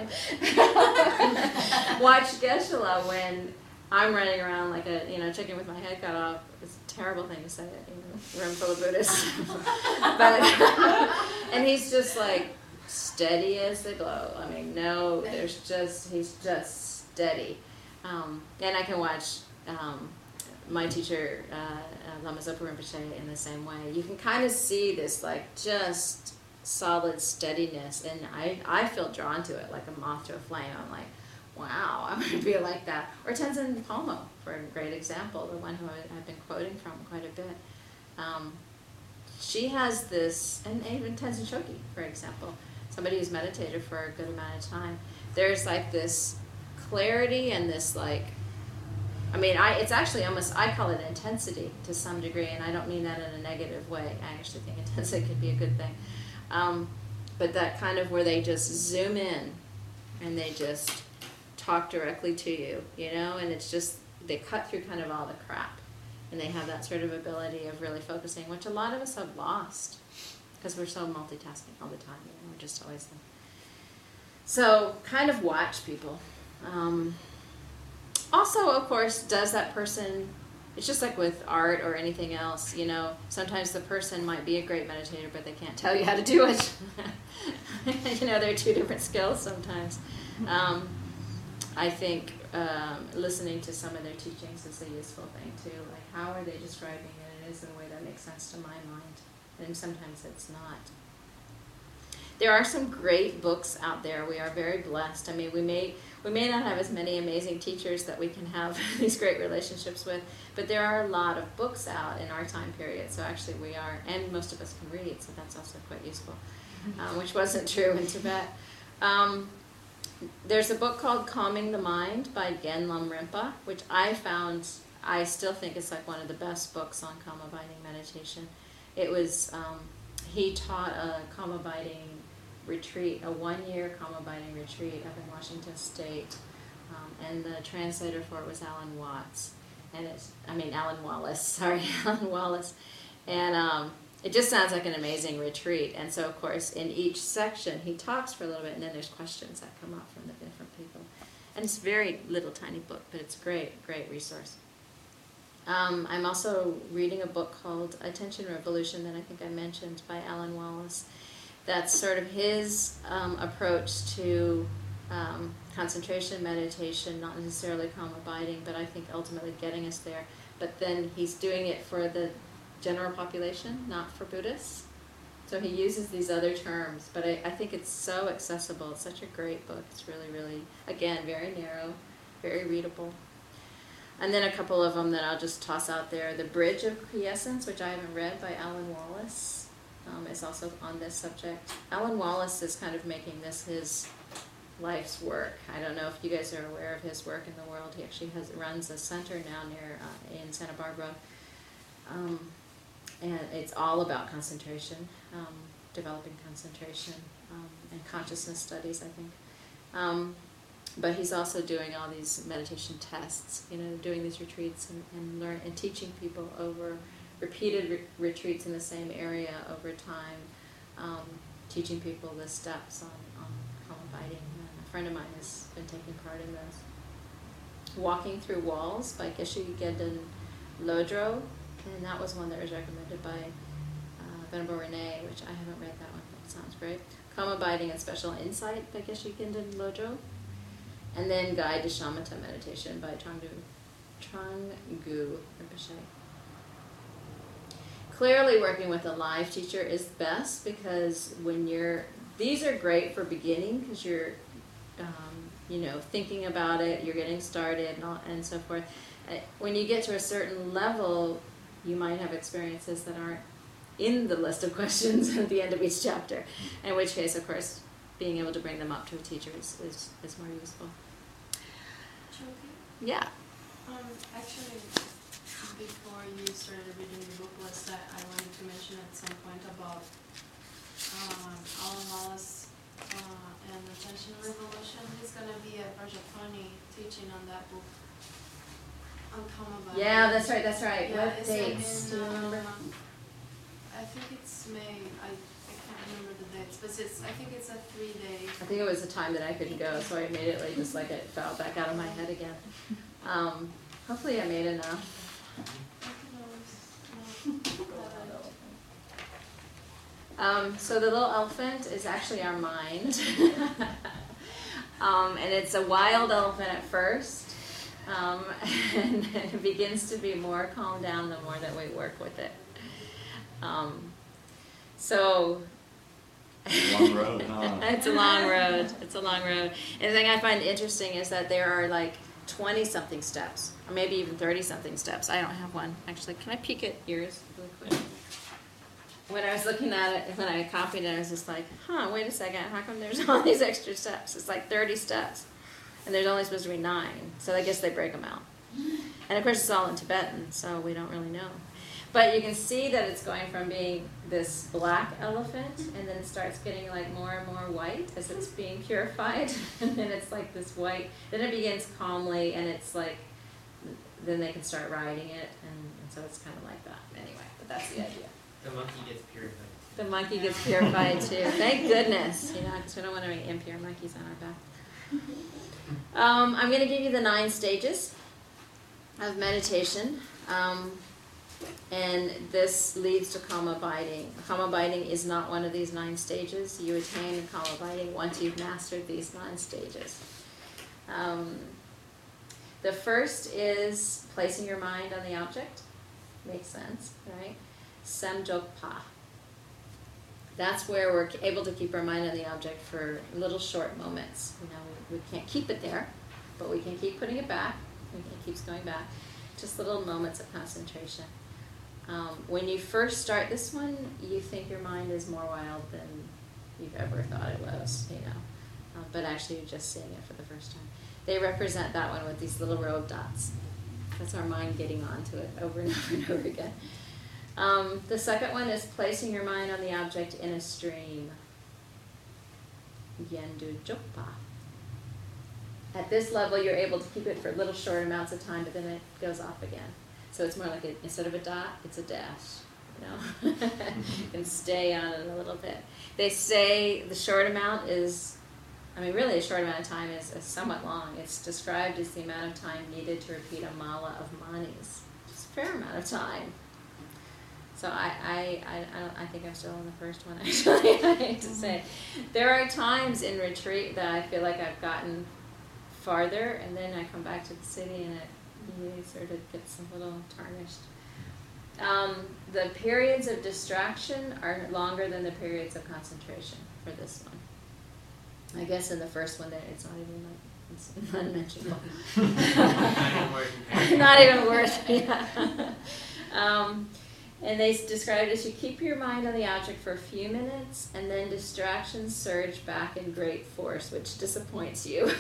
am. Watch Geshe-la when I'm running around like a, you know, chicken with my head cut off. It's a terrible thing to say it, you know, room full of Buddhists. But, and he's just like steady as the glow. I mean, no, there's just, he's just steady. Um, and I can watch um, my teacher, uh, uh, Lama Zopa Rinpoche, in the same way. You can kind of see this like just solid steadiness, and I, I feel drawn to it like a moth to a flame. I'm like, wow, I want to be like that. Or Tenzin Palmo, for a great example, the one who I, I've been quoting from quite a bit. Um, she has this, and even Tenzin Shoki, for example, somebody who's meditated for a good amount of time. There's like this clarity and this like, I mean, I it's actually almost, I call it intensity to some degree, and I don't mean that in a negative way. I actually think intensity could be a good thing. Um, but that kind of where they just zoom in and they just talk directly to you, you know, and it's just, they cut through kind of all the crap, and they have that sort of ability of really focusing, which a lot of us have lost because we're so multitasking all the time, you know, we're just always there. So kind of watch people. Um, also, of course, does that person, it's just like with art or anything else, you know, sometimes the person might be a great meditator, but they can't tell you how to do it. You know, they're two different skills sometimes. Um, I think um, listening to some of their teachings is a useful thing too. Like, how are they describing it? It is in a way that makes sense to my mind, and sometimes it's not. There are some great books out there. We are very blessed. I mean, we may we may not have as many amazing teachers that we can have these great relationships with, but there are a lot of books out in our time period. So actually we are, and most of us can read, so that's also quite useful, um, which wasn't true in Tibet. Um, there's a book called Calming the Mind by Genlam Rinpa, which I found, I still think is like one of the best books on karma binding meditation. It was, um, he taught a karma binding retreat, a one-year karma binding retreat up in Washington State, um, and the translator for it was Alan Watts, and it's, I mean Alan Wallace, sorry, Alan Wallace, and um, it just sounds like an amazing retreat. And so of course in each section he talks for a little bit, and then there's questions that come up from the different people, and it's a very little tiny book, but it's a great, great resource. Um, I'm also reading a book called Attention Revolution that I think I mentioned by Alan Wallace. That's sort of his um, approach to um, concentration, meditation, not necessarily karma binding, but I think ultimately getting us there. But then he's doing it for the general population, not for Buddhists. So he uses these other terms, but I, I think it's so accessible. It's such a great book. It's really, really, again, very narrow, very readable. And then a couple of them that I'll just toss out there. The Bridge of Quiescence, which I haven't read, by Alan Wallace. um, is also on this subject. Alan Wallace is kind of making this his life's work. I don't know if you guys are aware of his work in the world. He actually has runs a center now near uh, in Santa Barbara, um, and it's all about concentration, um, developing concentration um, and consciousness studies, I think. Um, but he's also doing all these meditation tests, you know, doing these retreats and, and learn and teaching people over repeated re- retreats in the same area over time, um, teaching people the steps on, on calm abiding. A friend of mine has been taking part in this. Walking Through Walls by Geshe Genden Lodro, and that was one that was recommended by uh, Venerable Renee, which I haven't read that one, but it sounds great. Calm Abiding and Special Insight by Geshe Genden Lodro, and then Guide to Shamatha Meditation by Trunggu Trunggu Rinpoche. Clearly working with a live teacher is best, because when you're, these are great for beginning, because you're, um, you know, thinking about it, you're getting started, and, all, and so forth. Uh, when you get to a certain level, you might have experiences that aren't in the list of questions at the end of each chapter, in which case, of course, being able to bring them up to a teacher is, is, is more useful. Choki? Yeah. Um, actually, before you started reading the book list, I, I wanted to mention at some point about um, Alan Wallace uh, and Attention Revolution. He's going to be a Rajapani teaching on that book. On Kamabani. Yeah, that's right, that's right. Yeah, What it's dates? in, Do you remember? um, I think it's May. I, I can't remember the dates, but it's, I think it's a three-day. I think it was a time that I couldn't go, so I immediately just like it fell back out of my head again. Um, hopefully I made enough. Um, so the little elephant is actually our mind. um, and it's a wild elephant at first. Um, and then it begins to be more calmed down the more that we work with it. Um, so Long road, huh? it's a long road. It's a long road. And the thing I find interesting is that there are like twenty-something steps, or maybe even thirty-something steps. I don't have one. Actually, can I peek at yours really quick? When I was looking at it, when I copied it, I was just like, huh, wait a second. How come there's all these extra steps? It's like thirty steps. And there's only supposed to be nine. So I guess they break them out. And of course, it's all in Tibetan, so we don't really know. But you can see that it's going from being this black elephant, and then it starts getting like more and more white as it's being purified. And then it's like this white. Then it begins calmly, and it's like, then they can start riding it. And, and so it's kind of like that. Anyway, but that's the idea. The monkey gets purified. The monkey gets purified too. Thank goodness, you know, because we don't want any impure monkeys on our back. Um, I'm going to give you the nine stages of meditation, um, and this leads to calm abiding. Calm abiding is not one of these nine stages. You attain calm abiding once you've mastered these nine stages. Um, the first is placing your mind on the object. Makes sense, right? Samjokpa. That's where we're able to keep our mind on the object for little short moments. You know, we, we can't keep it there, but we can keep putting it back. It keeps going back. Just little moments of concentration. Um, when you first start this one, you think your mind is more wild than you've ever thought it was, you know. Um, but actually, you're just seeing it for the first time. They represent that one with these little road dots. That's our mind getting onto it over and over and over again. Um, the second one is placing your mind on the object in a stream. Yendu Jokpa. At this level, you're able to keep it for little short amounts of time, but then it goes off again. So it's more like, a, instead of a dot, it's a dash. You know, you can stay on it a little bit. They say the short amount is, I mean, really a short amount of time is, is somewhat long. It's described as the amount of time needed to repeat a mala of manis. It's a fair amount of time. So I, I, I, I, don't, I think I'm still in the first one, actually, I hate to say. There are times in retreat that I feel like I've gotten farther, and then I come back to the city and it really sort of gets a little tarnished. Um, the periods of distraction are longer than the periods of concentration for this one. I guess in the first one, that it's not even like, it's unmentionable. Not even worth it. Not even worth it, yeah. Um, And they s- described it as you keep your mind on the object for a few minutes and then distractions surge back in great force, which disappoints you.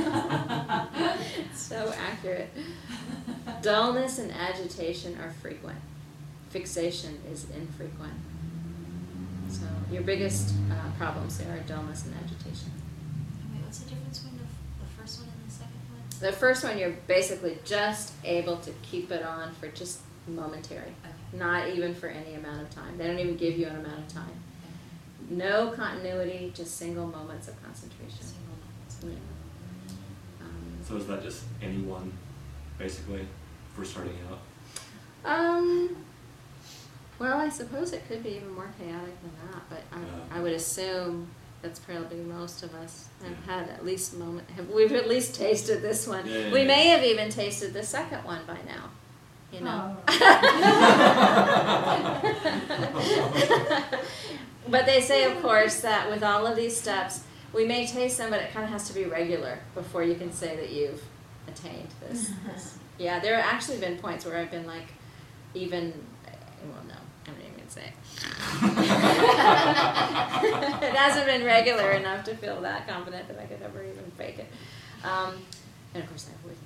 So accurate. Dullness and agitation are frequent. Fixation is infrequent. So your biggest uh, problems there are dullness and agitation. Wait, what's the difference between the, f- the first one and the second one? The first one, you're basically just able to keep it on for just momentary, Okay. not even for any amount of time. They don't even give you an amount of time. No continuity, just single moments of concentration. Single moments. Yeah. Um, So is that just anyone, basically, for starting out? Um, well, I suppose it could be even more chaotic than that, but I, Yeah. I would assume that's probably most of us have Yeah. had at least a moment, have, we've at least tasted this one. Yeah, yeah, We yeah. may have even tasted the second one by now, you know. But they say, of course, that with all of these steps, we may taste them, but it kind of has to be regular before you can say that you've attained this. this. Yeah, there have actually been points where I've been like, even, well, no, I'm not even going to say it. It hasn't been regular enough to feel that confident that I could ever even fake it. Um, and of course, I wouldn't.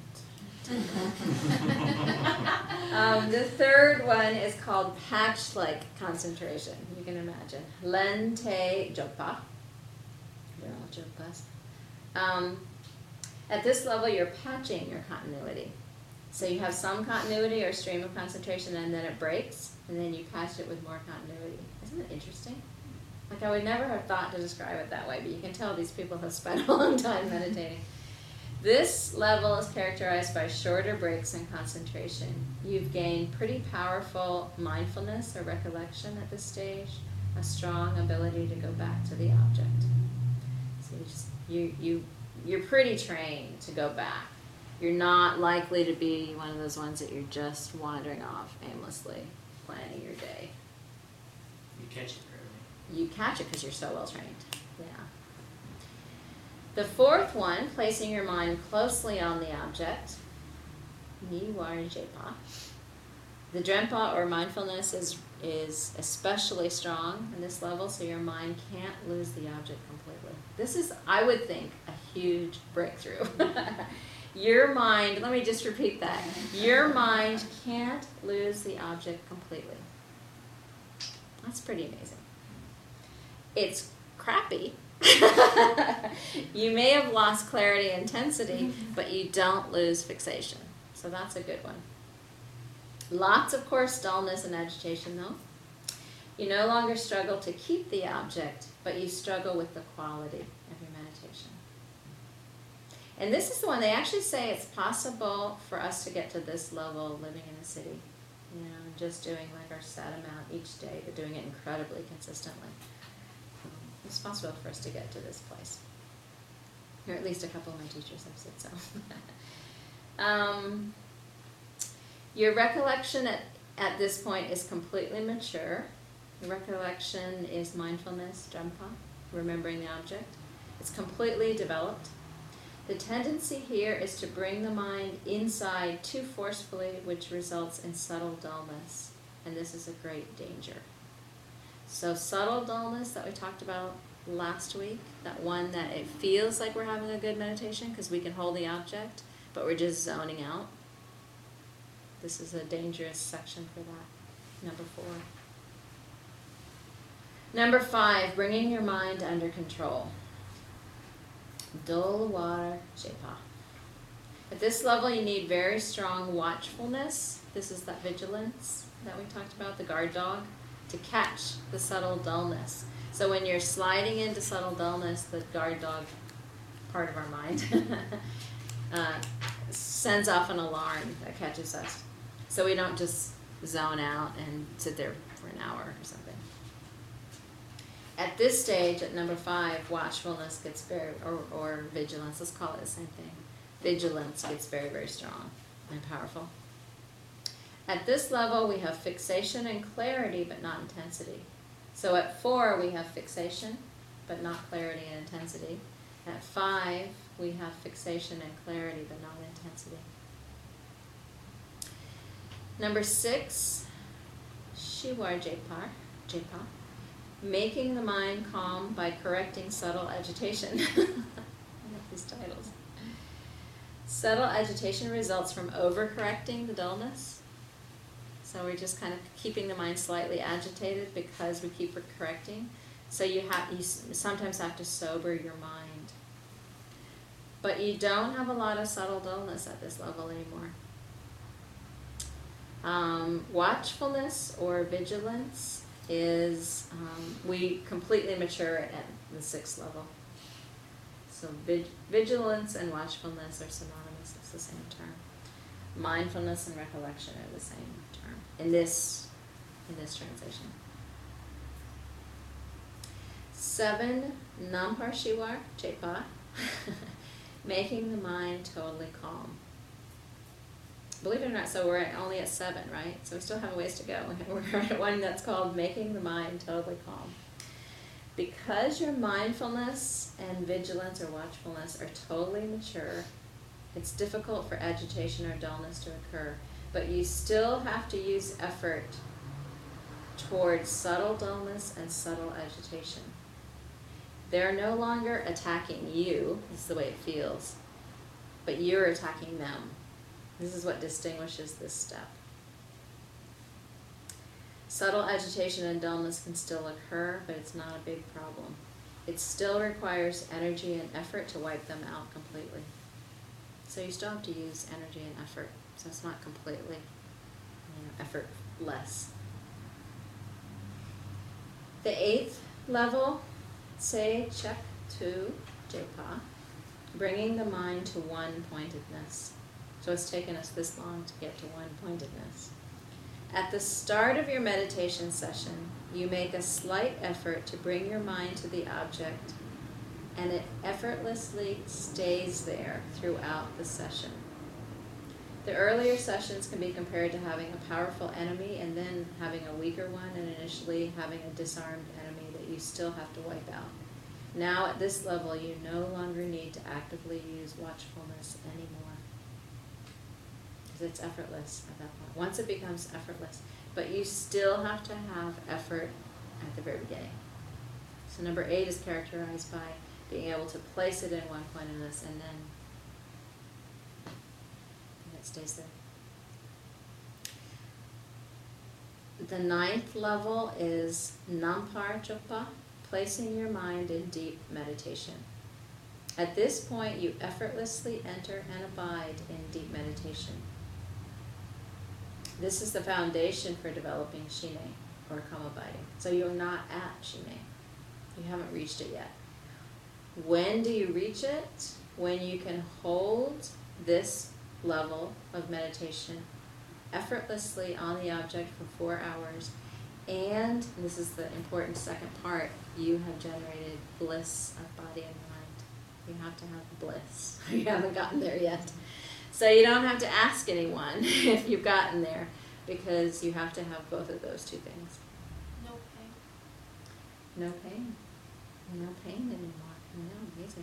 um, the third one is called patch-like concentration. You can imagine. Lente Jopa. They're all Jopas. Um, at this level, you're patching your continuity. So you have some continuity or stream of concentration, and then it breaks, and then you patch it with more continuity. Isn't it interesting? Like, I would never have thought to describe it that way, but you can tell these people have spent a long time meditating. This level is characterized by shorter breaks in concentration. You've gained pretty powerful mindfulness or recollection at this stage, a strong ability to go back to the object. So you just, you, you, you're pretty trained to go back. You're not likely to be one of those ones that you're just wandering off aimlessly, planning your day. You catch it early. You catch it because you're so well trained. Yeah. The fourth one, placing your mind closely on the object, Niwar Jepa. The Drempa or mindfulness is is especially strong in this level, so your mind can't lose the object completely. This is, I would think, a huge breakthrough. Your mind, let me just repeat that. Your mind can't lose the object completely. That's pretty amazing. It's crappy. You may have lost clarity and intensity, but you don't lose fixation. So that's a good one. Lots, of course, dullness and agitation, though. You no longer struggle to keep the object, but you struggle with the quality of your meditation. And this is the one, they actually say it's possible for us to get to this level living in a city. You know, just doing like our set amount each day, but doing it incredibly consistently. It's possible for us to get to this place. Or at least a couple of my teachers have said so. um, your recollection at, at this point is completely mature. Your recollection is mindfulness, Drempa, remembering the object. It's completely developed. The tendency here is to bring the mind inside too forcefully, which results in subtle dullness. And this is a great danger. So subtle dullness that we talked about last week, that one that it feels like we're having a good meditation because we can hold the object, but we're just zoning out. This is a dangerous section for that. Number four. Number five, bringing your mind under control. Dolwar Jepa. At this level, you need very strong watchfulness. This is that vigilance that we talked about, the guard dog, to catch the subtle dullness. So when you're sliding into subtle dullness, the guard dog part of our mind uh, sends off an alarm that catches us. So we don't just zone out and sit there for an hour or something. At this stage, at number five, watchfulness gets very, or, or vigilance, let's call it the same thing. Vigilance gets very, very strong and powerful. At this level, we have fixation and clarity, but not intensity. So at four, we have fixation, but not clarity and intensity. At five, we have fixation and clarity, but not intensity. Number six, Shiwar Jepar, Jepa, making the mind calm by correcting subtle agitation. I like these titles. Subtle agitation results from overcorrecting the dullness. So we're just kind of keeping the mind slightly agitated because we keep correcting. So you have you sometimes have to sober your mind. But you don't have a lot of subtle dullness at this level anymore. Um, watchfulness or vigilance is, um, we completely mature at the sixth level. So vig- vigilance and watchfulness are synonymous, it's the same term. Mindfulness and recollection are the same term in this, in this translation. Seven, Nampar Shiwar, Jepa, making the mind totally calm. Believe it or not, so we're at, only at seven, right? So we still have a ways to go. We're at one that's called making the mind totally calm. Because your mindfulness and vigilance or watchfulness are totally mature, it's difficult for agitation or dullness to occur. But you still have to use effort towards subtle dullness and subtle agitation. They're no longer attacking you, this is the way it feels, but you're attacking them. This is what distinguishes this step. Subtle agitation and dullness can still occur, but it's not a big problem. It still requires energy and effort to wipe them out completely. So you still have to use energy and effort, so it's not completely, you know, effortless. The eighth level, say check to Jepa, bringing the mind to one-pointedness. So it's taken us this long to get to one-pointedness. At the start of your meditation session, you make a slight effort to bring your mind to the object, and it effortlessly stays there throughout the session. The earlier sessions can be compared to having a powerful enemy and then having a weaker one, and initially having a disarmed enemy that you still have to wipe out. Now at this level, you no longer need to actively use watchfulness anymore. Because it's effortless at that point. Once it becomes effortless. But you still have to have effort at the very beginning. So number eight is characterized by being able to place it in one-pointedness and then and it stays there. The ninth level is Nampar Chopa, placing your mind in deep meditation. At this point, you effortlessly enter and abide in deep meditation. This is the foundation for developing Shime, or calm abiding. So you're not at Shime. You haven't reached it yet. When do you reach it? When you can hold this level of meditation effortlessly on the object for four hours, and, and this is the important second part, you have generated bliss of body and mind. You have to have bliss. You haven't gotten there yet. So you don't have to ask anyone if you've gotten there, because you have to have both of those two things. No pain. No pain. No pain anymore. No, amazing.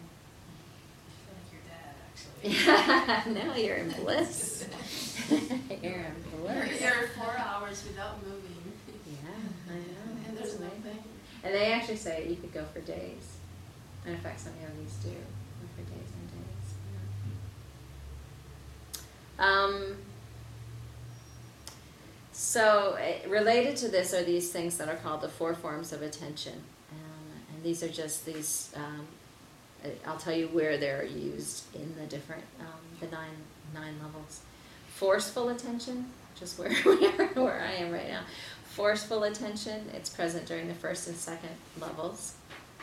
I feel like your dad, actually. Now you're in bliss. You're in bliss. You're four hours without moving. Yeah, I know. And there's That's no amazing. pain. And they actually say you could go for days. And in fact, some yogis do go for days and days. Yeah. Um, so uh, related to this are these things that are called the four forms of attention. Um, and these are just these, um, I'll tell you where they're used in the different, um, the nine, nine levels. Forceful attention, just where we are, where I am right now. Forceful attention, it's present during the first and second levels.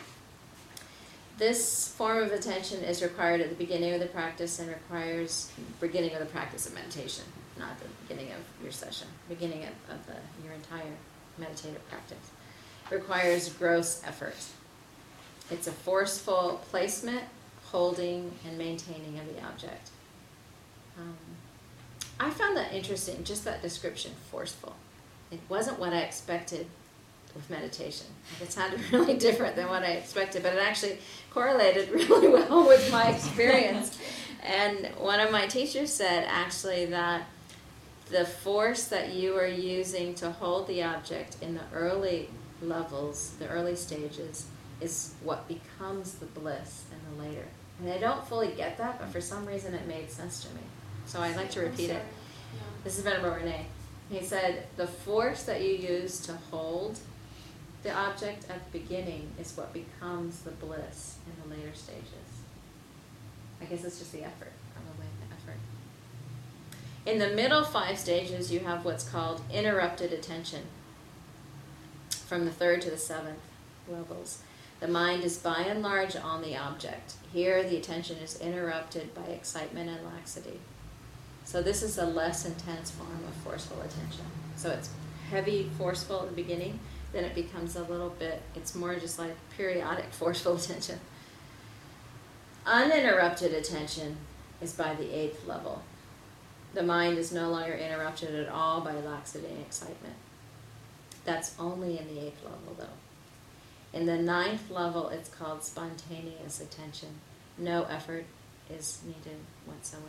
This form of attention is required at the beginning of the practice and requires beginning of the practice of meditation, not the beginning of your session, beginning of, of the, your entire meditative practice. It requires gross effort. It's a forceful placement, holding, and maintaining of the object. Um, I found that interesting, just that description, forceful. It wasn't what I expected with meditation. It sounded really different than what I expected, but it actually correlated really well with my experience. And one of my teachers said actually that the force that you are using to hold the object in the early levels, the early stages, is what becomes the bliss in the later. And I don't fully get that, but for some reason it made sense to me. So I'd like to repeat it. Yeah. This is Venerable Renee. He said, the force that you use to hold the object at the beginning is what becomes the bliss in the later stages. I guess it's just the effort, probably the effort. In the middle five stages, you have what's called interrupted attention, from the third to the seventh levels. The mind is by and large on the object. Here, the attention is interrupted by excitement and laxity. So this is a less intense form of forceful attention. So it's heavy, forceful at the beginning, then it becomes a little bit, it's more just like periodic forceful attention. Uninterrupted attention is by the eighth level. The mind is no longer interrupted at all by laxity and excitement. That's only in the eighth level, though. In the ninth level, it's called spontaneous attention. No effort is needed whatsoever.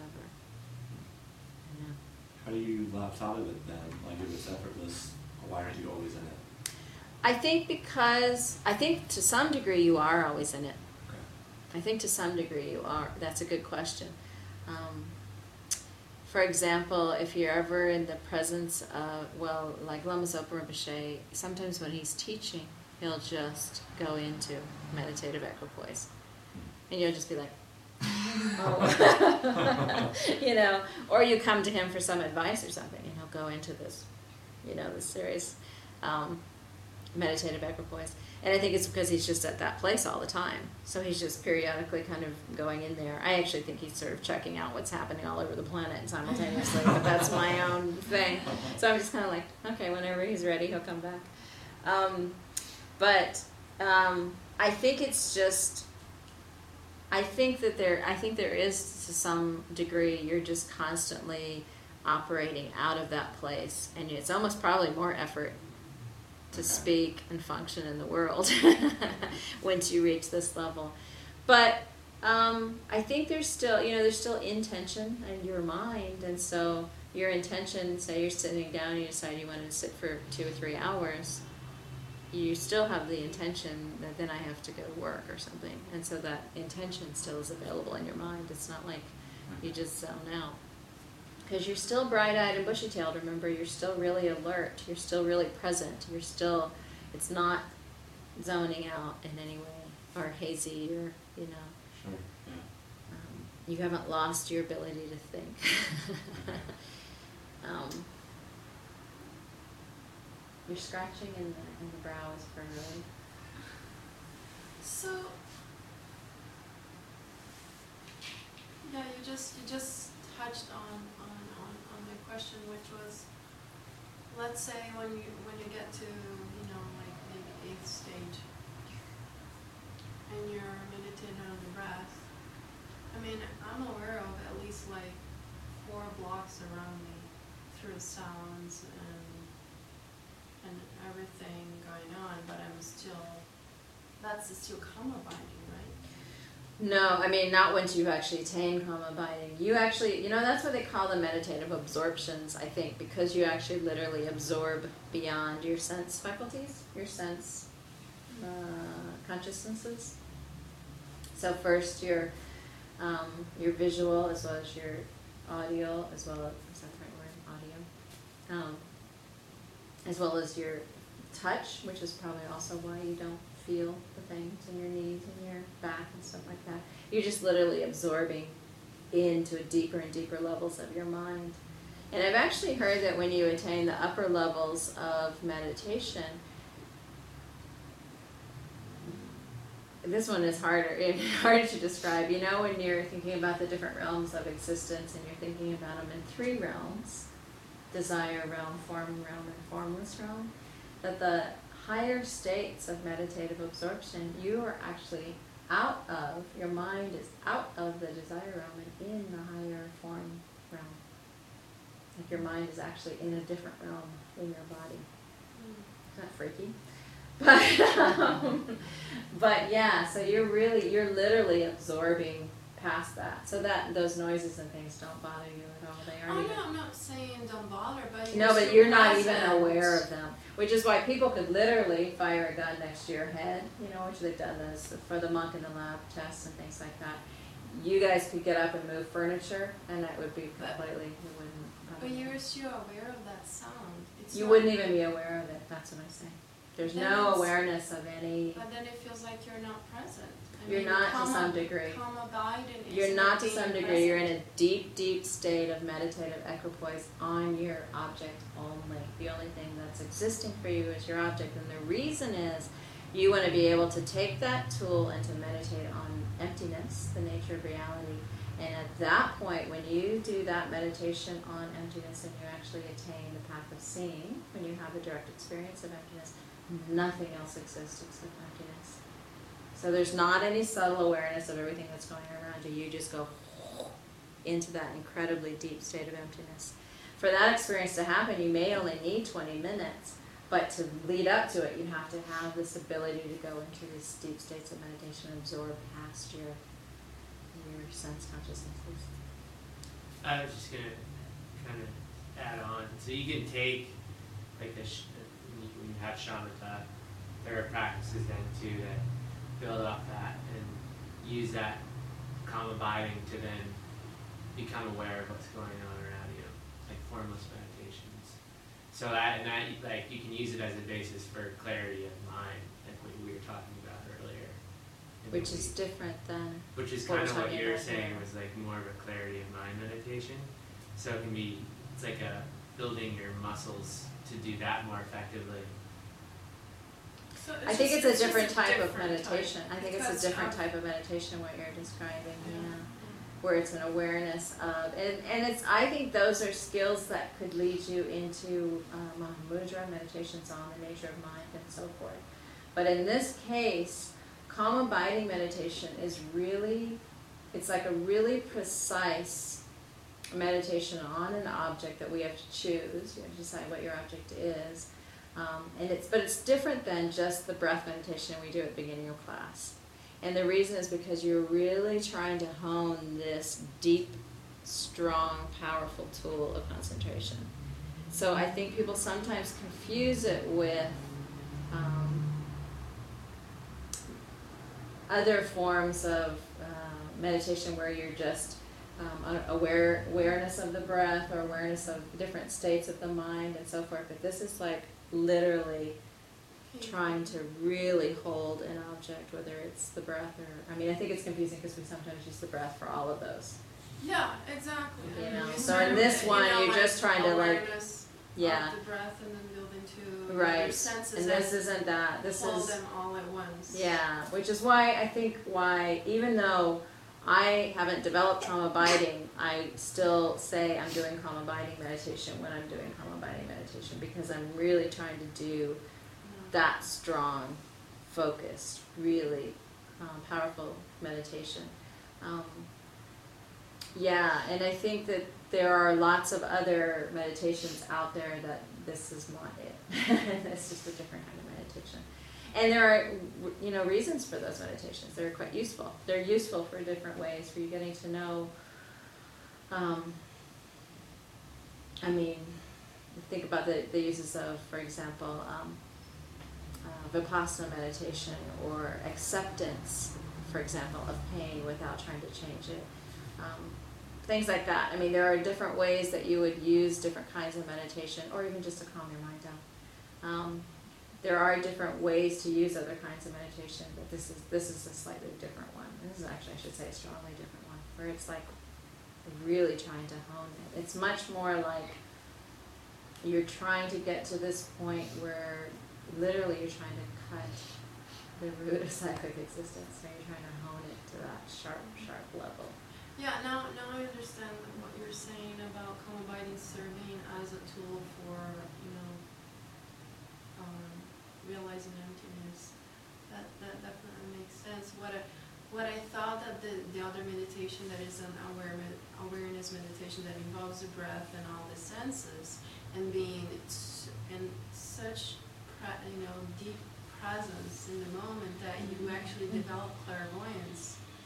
I know. How do you lapse out of it then? Like if it's effortless, why aren't you always in it? I think because, I think to some degree you are always in it. Okay. I think to some degree you are. That's a good question. Um, for example, if you're ever in the presence of, well, like Lama Zopa Rinpoche, sometimes when he's teaching, he'll just go into meditative equipoise. And you'll just be like, oh. You know, or you come to him for some advice or something, and he'll go into this, you know, this serious um, meditative equipoise. And I think it's because he's just at that place all the time. So he's just periodically kind of going in there. I actually think he's sort of checking out what's happening all over the planet simultaneously, but that's my own thing. So I'm just kind of like, okay, whenever he's ready, he'll come back. Um, but um, I think it's just, I think that there, I think there is to some degree, you're just constantly operating out of that place. And it's almost probably more effort to speak and function in the world once you reach this level. But um, I think there's still, you know, there's still intention in your mind, and so your intention, say you're sitting down and you decide you want to sit for two or three hours, you still have the intention that then I have to go to work or something, and so that intention still is available in your mind. It's not like you just zone out. Because you're still bright-eyed and bushy-tailed, remember, you're still really alert, you're still really present, you're still, it's not zoning out in any way, or hazy, or, you know. Sure, yeah. Um, you haven't lost your ability to think. um, you're scratching in the, in the brow is for relief. So, yeah, you just, you just touched on, on, on, on my question, which was, let's say when you when you get to, you know, like maybe eighth stage, and you're meditating on the breath. I mean, I'm aware of at least like four blocks around me through sounds and and everything going on, but I'm still, that's still karma binding, right? No, I mean, not once you've actually attained karma abiding. You actually, you know, that's what they call the meditative absorptions, I think, because you actually literally absorb beyond your sense faculties, your sense uh, consciousnesses. So first your um, your visual as well as your audio, as well as, is that the right word, audio? Um, as well as your touch, which is probably also why you don't feel the things in your knees and your back and stuff like that. You're just literally absorbing into deeper and deeper levels of your mind. And I've actually heard that when you attain the upper levels of meditation, this one is harder, harder to describe. You know, when you're thinking about the different realms of existence and you're thinking about them in three realms, desire realm, form realm, and formless realm, that the higher states of meditative absorption, you are actually out of, your mind is out of the desire realm and in the higher form realm. Like your mind is actually in a different realm than your body. Isn't that freaky? But, um, but yeah, so you're really, you're literally absorbing past that, so that those noises and things don't bother you at all. They Oh aren't no, even. I'm not saying don't bother, but you're No, but so you're not even present. aware of them, which is why people could literally fire a gun next to your head, you know, which they've done this for the monk in the lab tests and things like that. You guys could get up and move furniture, and that would be But- completely, you wouldn't. But um, you're still aware of that sound. It's You not- wouldn't even be aware of it, that's what I'm saying. There's Then no it's- awareness of any, But then it feels like you're not present. I you're mean, not to calm some ab- degree. calm abiding is You're not to being some degree, you're in present. a deep, deep state of meditative equipoise on your object only. The only thing that's existing for you is your object, and the reason is you want to be able to take that tool and to meditate on emptiness, the nature of reality. And at that point, when you do that meditation on emptiness and you actually attain the path of seeing, when you have a direct experience of emptiness, nothing else exists except emptiness. So there's not any subtle awareness of everything that's going around you. You just go into that incredibly deep state of emptiness. For that experience to happen, you may only need twenty minutes, but to lead up to it, you have to have this ability to go into these deep states of meditation and absorb past your, your sense consciousnesses. I was just gonna kind of add on. So you can take like the sh- when you, when you have shamatha, there are practices then too that build off that and use that calm abiding to then become aware of what's going on around you, like formless meditations. So that and that like you can use it as a basis for clarity of mind, like what we were talking about earlier. And Which we- is different than, Which is what kind we're of what talking you were about saying here. was like more of a clarity of mind meditation. So it can be, it's like a building your muscles to do that more effectively. So I think just- it's a just different type of different meditation. type. I think it's Because a different of- type of meditation, what you're describing, Yeah. yeah. Where it's an awareness of, and, and it's, I think those are skills that could lead you into uh, Mahamudra, meditations on the nature of mind and so forth. But in this case, calm abiding meditation is really, it's like a really precise meditation on an object that we have to choose. You have to decide what your object is. Um, and it's, but it's different than just the breath meditation we do at the beginning of class. And the reason is because you're really trying to hone this deep, strong, powerful tool of concentration. So I think people sometimes confuse it with um, other forms of uh, meditation where you're just um, aware awareness of the breath or awareness of different states of the mind and so forth. But this is like literally trying to really hold an object, whether it's the breath or, I mean, I think it's confusing because we sometimes use the breath for all of those. Yeah, exactly. You And know, you so sort in of, this you one, know, you're like just trying to, like, awareness Yeah, of the breath and then build into right. your senses And this isn't that. This hold is, them all at once. yeah, which is why I think why, even though I haven't developed calm abiding, I still say I'm doing calm abiding meditation when I'm doing calm abiding meditation because I'm really trying to do that strong, focused, really um, powerful meditation. Um, yeah, and I think that there are lots of other meditations out there that this is not it. It's just a different kind of meditation. And there are, you know, reasons for those meditations. They're quite useful. They're useful for different ways for you getting to know, um, I mean, think about the, the uses of, for example, um, uh, Vipassana meditation or acceptance, for example, of pain without trying to change it. Um, things like that. I mean, there are different ways that you would use different kinds of meditation or even just to calm your mind down. Um, there are different ways to use other kinds of meditation, but this is this is a slightly different one. This is actually, I should say, a strongly different one, where it's like really trying to hone it. It's much more like you're trying to get to this point where literally you're trying to cut the root of cyclic existence. So you're trying to hone it to that sharp, sharp level. Yeah, now now I understand what you're saying about calm abiding serving as a tool for, you know, um, realizing emptiness. That that definitely makes sense. What I what I thought that the, the other meditation that is an aware awareness meditation that involves the breath and all the senses and being in such pre, you know deep presence in the moment that you actually develop clairvoyance.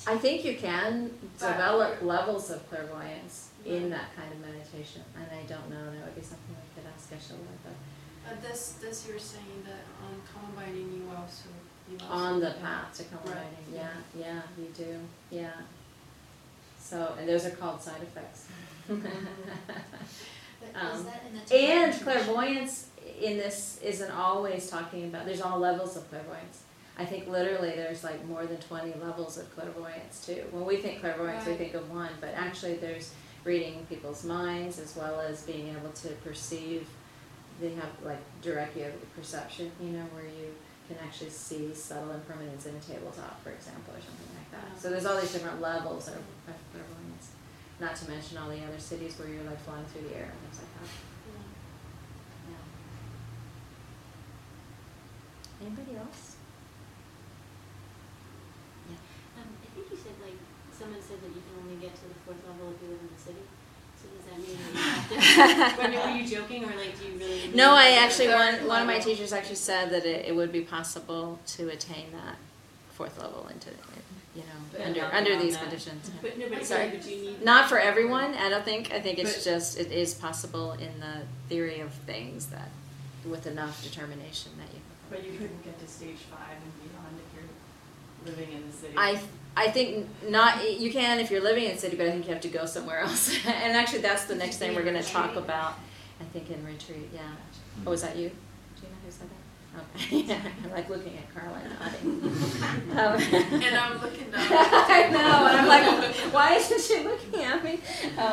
I think you can But- develop levels of clairvoyance in that kind of meditation, and I don't know, that would be something we could ask Geshe-la, but Uh, this, this you're saying that on combining you also, you also. on the yeah. path to Right, cultivating, yeah, yeah. yeah, you do, yeah. So, and those are called side effects. But Um, is that in the And Tibetan tradition? clairvoyance in this isn't always talking about, there's all levels of clairvoyance. I think literally there's like more than twenty levels of clairvoyance too. When we think clairvoyance, we Right. think of one, but actually there's reading people's minds as well as being able to perceive. They have like direct yogic perception, you know, where you can actually see subtle impermanence in a tabletop, for example, or something like that. So there's all these different levels of, of clairvoyance. Not to mention all the other cities where you're like flying through the air and things like that. Yeah. Yeah. Anybody else? Um, I think you said like, someone said that you can only get to the fourth level if you live in the city. So does that mean that you have to, or were you joking, or like, do you really? mean No, I that? actually, third one, one of my level. teachers actually said that it, it would be possible to attain that fourth level into, you know, But under, not under beyond these that. conditions. yeah. But no, but Sorry. but you need. Not for everyone, I don't think, I think it's But- just, it is possible in the theory of things that, with enough determination that you. But you couldn't get to stage five and beyond if you're living in the city. I, I think not, you can if you're living in the city, but I think you have to go somewhere else. And actually, that's the next thing we're gonna talk about, I think in retreat, yeah. Oh, was that you? Do you know who said that? Okay, yeah, I'm like looking at Carla nodding. Um, And I'm looking down. I know, and I'm like, why isn't she looking at me?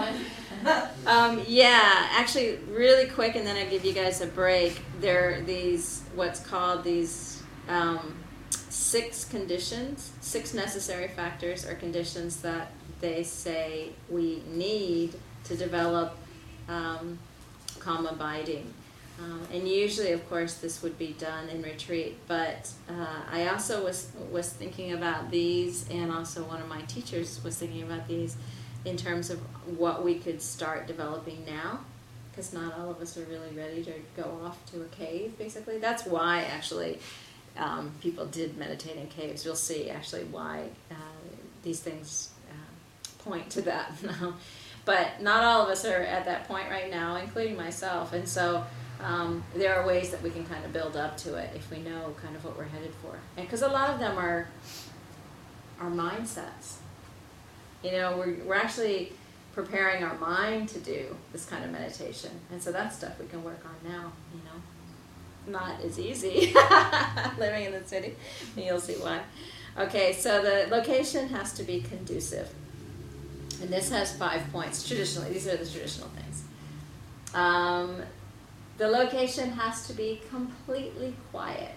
Um, um, yeah, actually, really quick, and then I give you guys a break. There are these, what's called these um, six conditions, six necessary factors or conditions that they say we need to develop um, calm abiding. Um, and usually, of course, this would be done in retreat. But uh, I also was was thinking about these, and also one of my teachers was thinking about these in terms of what we could start developing now, because not all of us are really ready to go off to a cave. Basically, that's why actually um, people did meditate in caves. You'll see actually why uh, these things uh, point to that. But not all of us are at that point right now, including myself, and so. Um, there are ways that we can kind of build up to it if we know kind of what we're headed for. And because a lot of them are our mindsets. You know, we're, we're actually preparing our mind to do this kind of meditation. And so that's stuff we can work on now, you know. Not as easy living in the city. And you'll see why. Okay, so the location has to be conducive. And this has five points. Traditionally, these are the traditional things. Um, The location has to be completely quiet.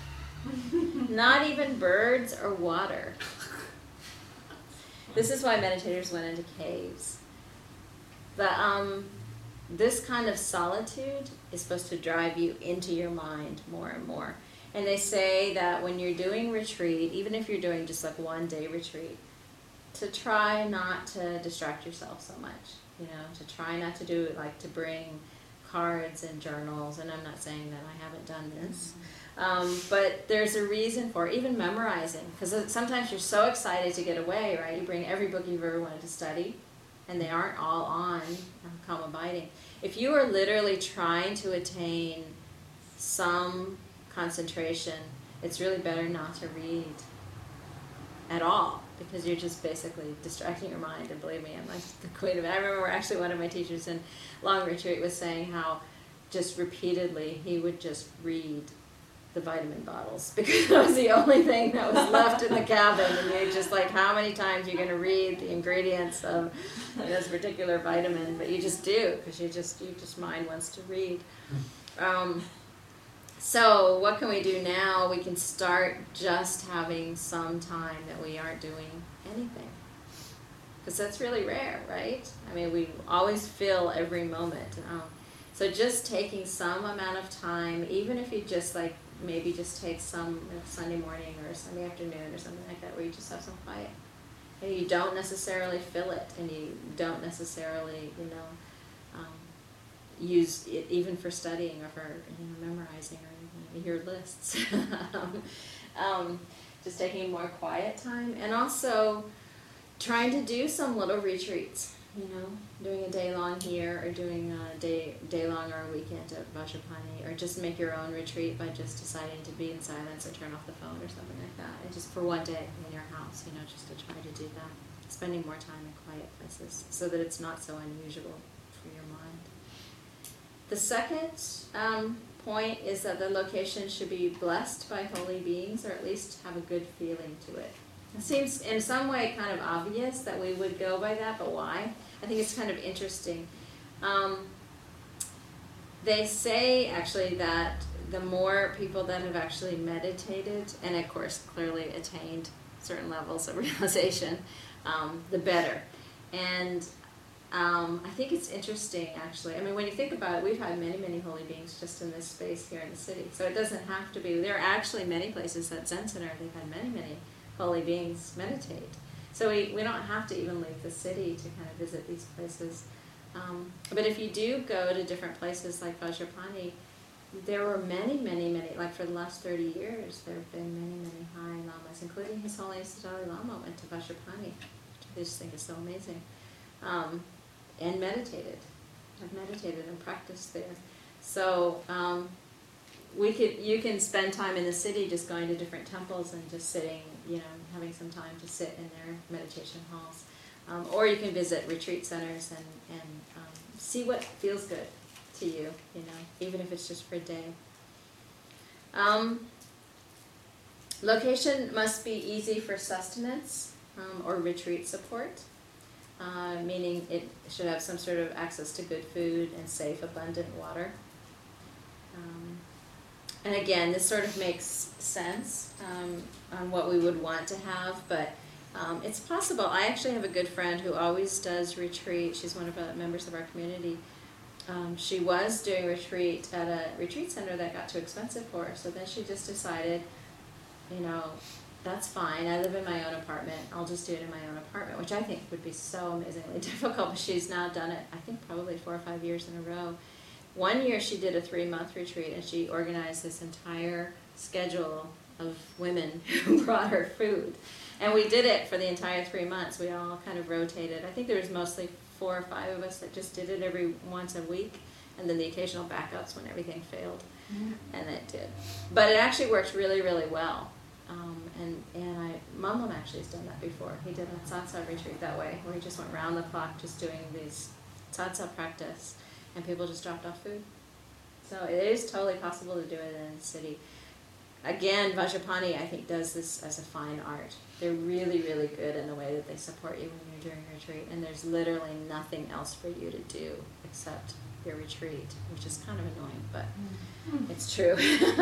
Not even birds or water. This is why meditators went into caves. The, um, this kind of solitude is supposed to drive you into your mind more and more. And they say that when you're doing retreat, even if you're doing just like one day retreat, to try not to distract yourself so much. You know, to try not to do it, like to bring cards and journals, and I'm not saying that I haven't done this, um, but there's a reason for it, even memorizing, because sometimes you're so excited to get away, right? You bring every book you've ever wanted to study, and they aren't all on um, calm abiding. If you are literally trying to attain some concentration, it's really better not to read at all, because you're just basically distracting your mind. And believe me, I'm like the queen of it. I remember actually one of my teachers in long retreat was saying how just repeatedly he would just read the vitamin bottles, because that was the only thing that was left in the cabin. And you're just like, how many times you're going to read the ingredients of this particular vitamin? But you just do, because you just you just mind wants to read. Um, So what can we do now? We can start just having some time that we aren't doing anything. Because that's really rare, right? I mean, we always fill every moment. Um, so just taking some amount of time, even if you just like, maybe just take some you know, Sunday morning or Sunday afternoon or something like that, where you just have some quiet. And you don't necessarily fill it, and you don't necessarily, you know, um, use it even for studying or for you know, memorizing or anything, your lists. um, um, just taking more quiet time. And also, trying to do some little retreats, you know, doing a day long here or doing a day day long or a weekend at Vajrapani, or just make your own retreat by just deciding to be in silence or turn off the phone or something like that, and just for one day in your house, you know, just to try to do that, spending more time in quiet places so that it's not so unusual for your mind. The second um, point is that the location should be blessed by holy beings, or at least have a good feeling to it. It seems in some way kind of obvious that we would go by that, but why? I think it's kind of interesting. Um, they say actually that the more people that have actually meditated, and of course clearly attained certain levels of realization, um, the better. And um, I think it's interesting actually. I mean, when you think about it, we've had many, many holy beings just in this space here in the city. So it doesn't have to be, there are actually many places at Zen Center, they've had many, many holy beings meditate. So we, we don't have to even leave the city to kind of visit these places. Um, but if you do go to different places like Vajrapani, there were many, many, many, like for the last thirty years, there have been many, many high lamas, including His Holiness the Dalai Lama went to Vajrapani, which I just think is so amazing, um, and meditated, have meditated and practiced there. So um, we could, you can spend time in the city just going to different temples and just sitting, you know, having some time to sit in their meditation halls. Um, or you can visit retreat centers and, and um, see what feels good to you, you know, even if it's just for a day. Um, location must be easy for sustenance um, or retreat support, uh, meaning it should have some sort of access to good food and safe, abundant water. Um, and again, this sort of makes sense um, on what we would want to have, but Um, it's possible. I actually have a good friend who always does retreat. She's one of the members of our community. Um, she was doing retreat at a retreat center that got too expensive for her. So then she just decided, you know, that's fine. I live in my own apartment. I'll just do it in my own apartment, which I think would be so amazingly difficult. But she's now done it, I think, probably four or five years in a row. One year she did a three-month retreat, and she organized this entire schedule of women who brought her food. And we did it for the entire three months. We all kind of rotated. I think there was mostly four or five of us that just did it every once a week, and then the occasional backups when everything failed, mm-hmm. and it did. But it actually worked really, really well. Um, and and I, Mamlam actually has done that before. He did a Satsang retreat that way, where he just went round the clock just doing these Satsang practice, and people just dropped off food. So it is totally possible to do it in the city. Again, Vajrapani, I think, does this as a fine art. They're really, really good in the way that they support you when you're doing a retreat, and there's literally nothing else for you to do except your retreat, which is kind of annoying, but mm-hmm. it's true.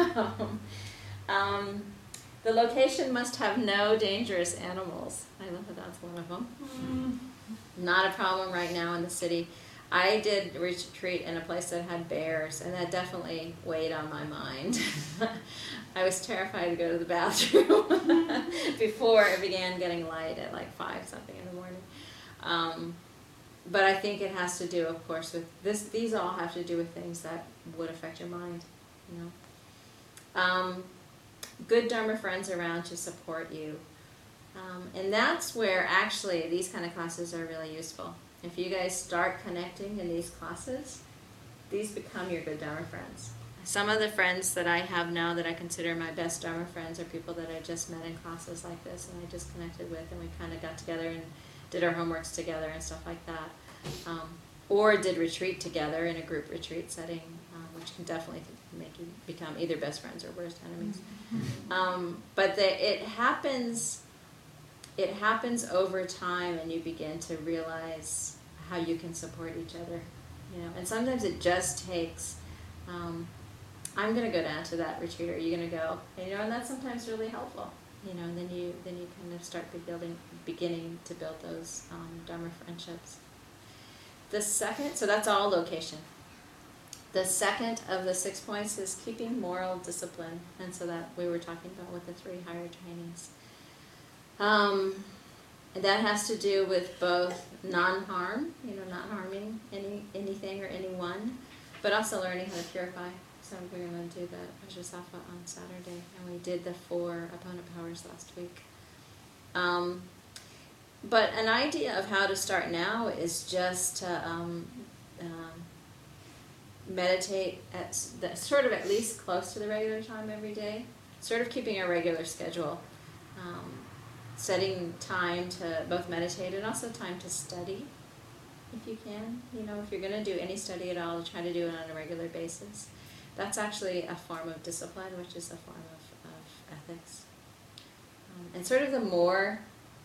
um, the location must have no dangerous animals. I love that that's one of them. Mm-hmm. Not a problem right now in the city. I did retreat in a place that had bears, and that definitely weighed on my mind. I was terrified to go to the bathroom before it began getting light at like five something in the morning. Um, but I think it has to do, of course, with this. These all have to do with things that would affect your mind, you know. Um, good Dharma friends around to support you, um, and that's where actually these kind of classes are really useful. If you guys start connecting in these classes, these become your good Dharma friends. Some of the friends that I have now that I consider my best Dharma friends are people that I just met in classes like this and I just connected with, and we kind of got together and did our homeworks together and stuff like that. Um, or did retreat together in a group retreat setting, um, which can definitely make you become either best friends or worst enemies. Um, but the, it happens... It happens over time, and you begin to realize how you can support each other, you know. And sometimes it just takes, um, I'm going to go down to that retreat. Are you going to go? And, you know, and that's sometimes really helpful, you know. And then you then you kind of start building, beginning to build those um, Dharma friendships. The second, so that's all location. The second of the six points is keeping moral discipline, and so that we were talking about with the three higher trainings. Um, and that has to do with both non-harm, you know, not harming any anything or anyone, but also learning how to purify. So we're going to do the Vajrasattva on Saturday, and we did the four opponent powers last week. Um, but an idea of how to start now is just to um, um, meditate at s- the, sort of at least close to the regular time every day, sort of keeping a regular schedule, um, setting time to both meditate and also time to study, if you can. You know, if you're going to do any study at all, try to do it on a regular basis. That's actually a form of discipline, which is a form of, of ethics. Um, and sort of the more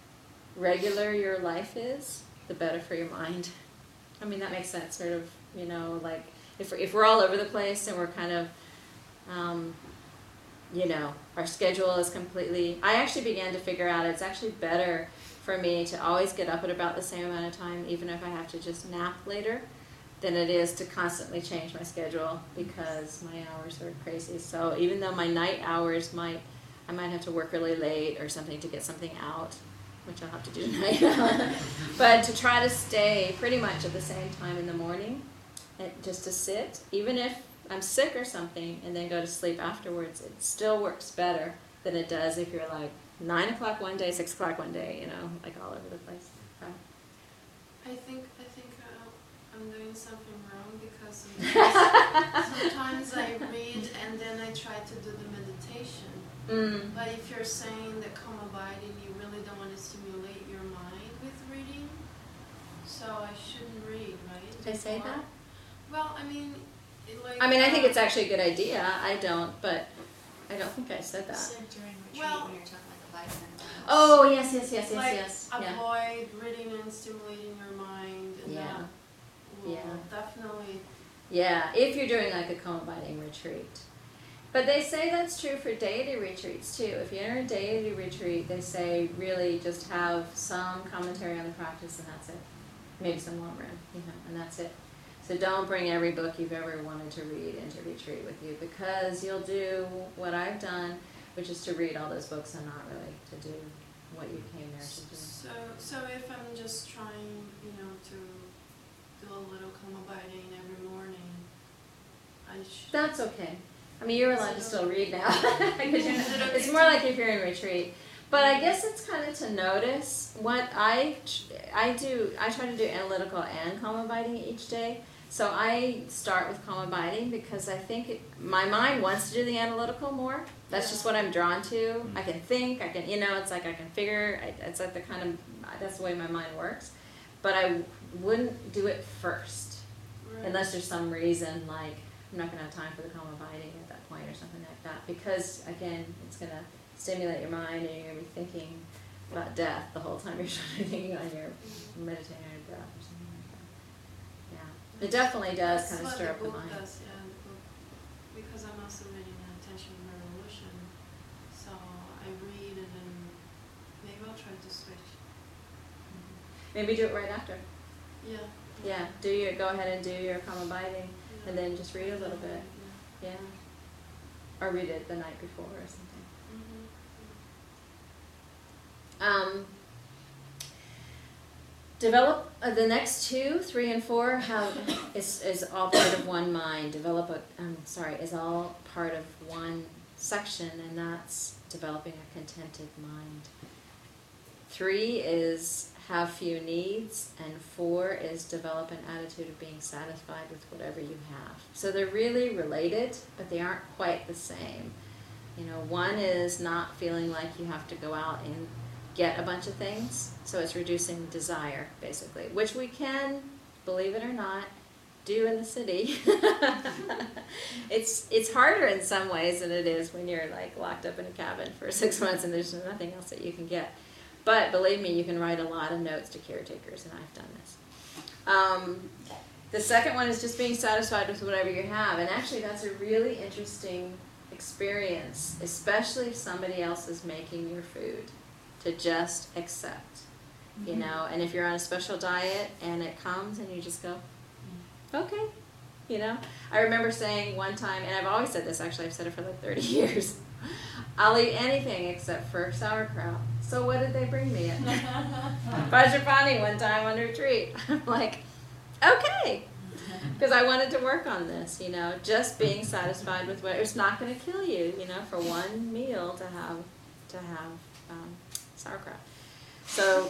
regular your life is, the better for your mind. I mean, that makes sense, sort of, you know, like, if we're, if we're all over the place and we're kind of, um, you know, our schedule is completely, I actually began to figure out it's actually better for me to always get up at about the same amount of time, even if I have to just nap later, than it is to constantly change my schedule because my hours are crazy. So even though my night hours might, I might have to work really late or something to get something out, which I'll have to do tonight, but to try to stay pretty much at the same time in the morning, and just to sit, even if I'm sick or something, and then go to sleep afterwards, it still works better than it does if you're like nine o'clock one day, six o'clock one day, you know, like all over the place. So. I think I think uh, I'm doing something wrong because sometimes, sometimes I read and then I try to do the meditation. Mm. But if you're saying that calm abiding, you really don't want to stimulate your mind with reading, so I shouldn't read, right? Did I say Before? that? Well, I mean, it like. I mean, I think uh, it's actually a good idea. I don't, but I don't think I said You that. said during retreat Well- when you're talking like a vitamin. Oh, yes, yes, yes, yes, like yes. Yeah. avoid reading and stimulating your mind, and Yeah. that will Yeah. definitely. Yeah, if you're doing like a calm abiding retreat. But they say that's true for deity retreats too. If you enter a deity retreat, they say really just have some commentary on the practice and that's it. Maybe some long run, you know, and that's it. So don't bring every book you've ever wanted to read into retreat with you because you'll do what I've done, which is to read all those books and not really to do what you came there to do. So, so if I'm just trying, you know, to do a little calm abiding every morning, I should. That's okay. I mean, you're allowed to still read now. Because you're Is it not, okay it's more to- like if you're in retreat. But I guess it's kind of to notice what I, I do, I try to do analytical and calm abiding each day. So I start with calm abiding because I think it, my mind wants to do the analytical more. That's just what I'm drawn to. I can think, I can, you know, it's like I can figure, I, it's like the kind of, that's the way my mind works. But I wouldn't do it first. Right. Unless there's some reason like I'm not going to have time for the calm abiding at that point or something like that. Because, again, it's going to stimulate your mind and you're going to be thinking about death the whole time you're thinking on your, meditating on your breath or something like that. Yeah. It definitely does That's kind of what stir up the book mind. Does, yeah, the book. Because I'm also reading uh, Attention Revolution, so I read and then maybe I'll try to switch. Maybe do it right after. Yeah. Yeah. Do your, go ahead and do your calm abiding Yeah. and then just read a little bit. Yeah. Yeah. Or read it the night before or something. Mhm. Um, develop uh, the next two, three, and four have is is all part of one mind. Develop a um, sorry is all part of one section, and that's developing a contented mind. Three is have few needs, and four is develop an attitude of being satisfied with whatever you have. So they're really related, but they aren't quite the same. You know, one is not feeling like you have to go out and get a bunch of things, so it's reducing desire, basically, which we can, believe it or not, do in the city. it's it's harder in some ways than it is when you're like locked up in a cabin for six months and there's nothing else that you can get. But believe me, you can write a lot of notes to caretakers, and I've done this. Um, the second one is just being satisfied with whatever you have, and actually that's a really interesting experience, especially if somebody else is making your food, to just accept, you know, and if you're on a special diet and it comes and you just go, okay, you know. I remember saying one time, and I've always said this, actually I've said it for like thirty years, I'll eat anything except for sauerkraut. So what did they bring me at Vajrapani one time on retreat? I'm like, okay. Because I wanted to work on this, you know, just being satisfied with what, it's not going to kill you, you know, for one meal to have, to have um, sauerkraut. So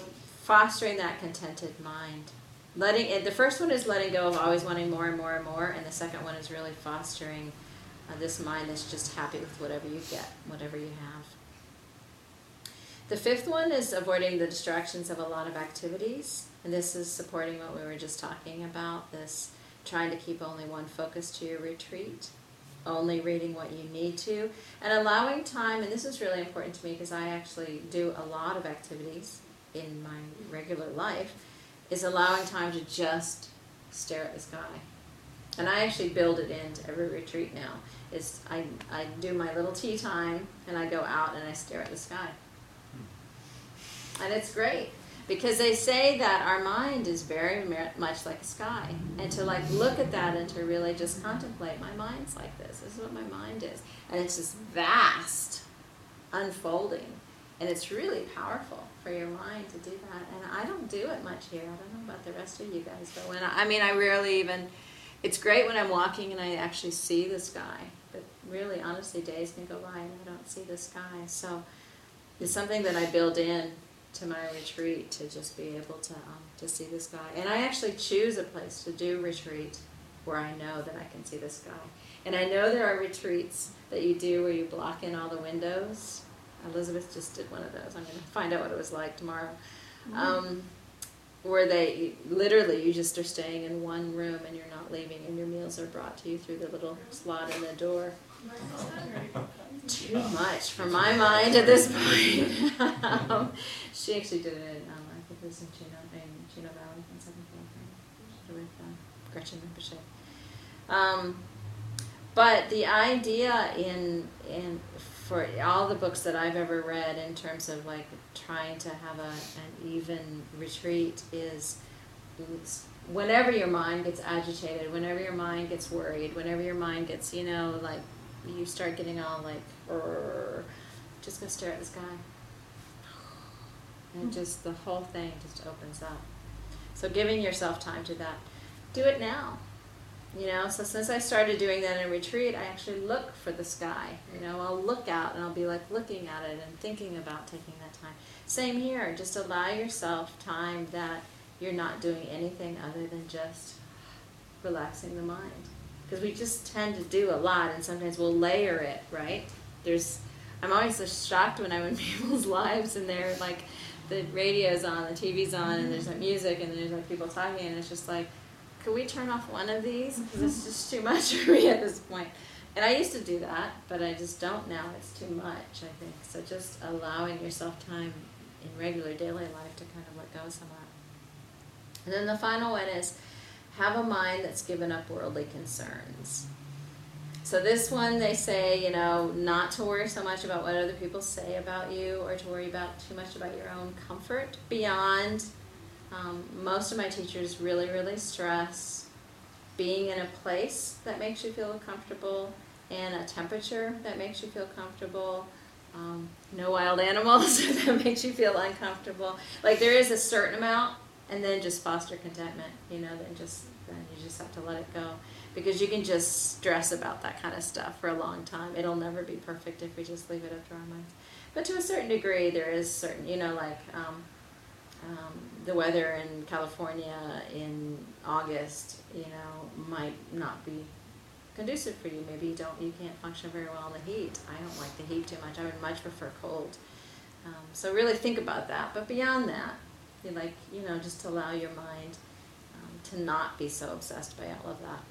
fostering that contented mind. Letting it, the first one is letting go of always wanting more and more and more, and the second one is really fostering uh, this mind that's just happy with whatever you get, whatever you have. The fifth one is avoiding the distractions of a lot of activities, and this is supporting what we were just talking about, this trying to keep only one focus to your retreat, only reading what you need to, and allowing time, and this is really important to me because I actually do a lot of activities in my regular life, is allowing time to just stare at the sky. And I actually build it into every retreat now. Is I, I do my little tea time, and I go out and I stare at the sky. And it's great, because they say that our mind is very much like a sky. And to like look at that and to really just contemplate, my mind's like this. This is what my mind is. And it's this vast unfolding. And it's really powerful for your mind to do that. And I don't do it much here. I don't know about the rest of you guys. But when I, I mean, I rarely even, it's great when I'm walking and I actually see the sky. But really, honestly, days can go by and I don't see the sky. So it's something that I build in to my retreat, to just be able to um, to see the sky. And I actually choose a place to do retreat where I know that I can see the sky. And I know there are retreats that you do where you block in all the windows. Elizabeth just did one of those. I'm going to find out what it was like tomorrow. Mm-hmm. Um, where they, literally, you just are staying in one room and you're not leaving, and your meals are brought to you through the little slot in the door. Too much for my mind at this point. um, she actually did it in, um, I think it was in Chino, in Chino Valley in Southern California with um, Gretchen Rinpoche. Um, but the idea in in for all the books that I've ever read in terms of like trying to have a, an even retreat is whenever your mind gets agitated, whenever your mind gets worried, whenever your mind gets, you know, like you start getting all like, just go stare at the sky. And just the whole thing just opens up. So giving yourself time to that. Do it now. You know, so since I started doing that in retreat, I actually look for the sky. You know, I'll look out and I'll be like looking at it and thinking about taking that time. Same here, just allow yourself time that you're not doing anything other than just relaxing the mind. Because we just tend to do a lot, and sometimes we'll layer it, right? There's, I'm always just shocked when I'm in people's lives and they're like, the radio's on, the T V's on, and there's like music, and there's like people talking, and it's just like, could we turn off one of these? Because it's just too much for me at this point. And I used to do that, but I just don't now. It's too much, I think. So just allowing yourself time in regular daily life to kind of let go some of that. And then the final one is, have a mind that's given up worldly concerns. So this one, they say, you know, not to worry so much about what other people say about you, or to worry about too much about your own comfort beyond. Um, most of my teachers really, really stress being in a place that makes you feel comfortable, and a temperature that makes you feel comfortable. Um, no wild animals that makes you feel uncomfortable. Like there is a certain amount, and then just foster contentment, you know, then just then you just have to let it go. Because you can just stress about that kind of stuff for a long time. It'll never be perfect if we just leave it up to our minds. But to a certain degree, there is certain, you know, like um, um, the weather in California in August, you know, might not be conducive for you. Maybe you don't, you can't function very well in the heat. I don't like the heat too much. I would much prefer cold. Um, so really think about that. But beyond that, you like, you know, just to allow your mind um, to not be so obsessed by all of that.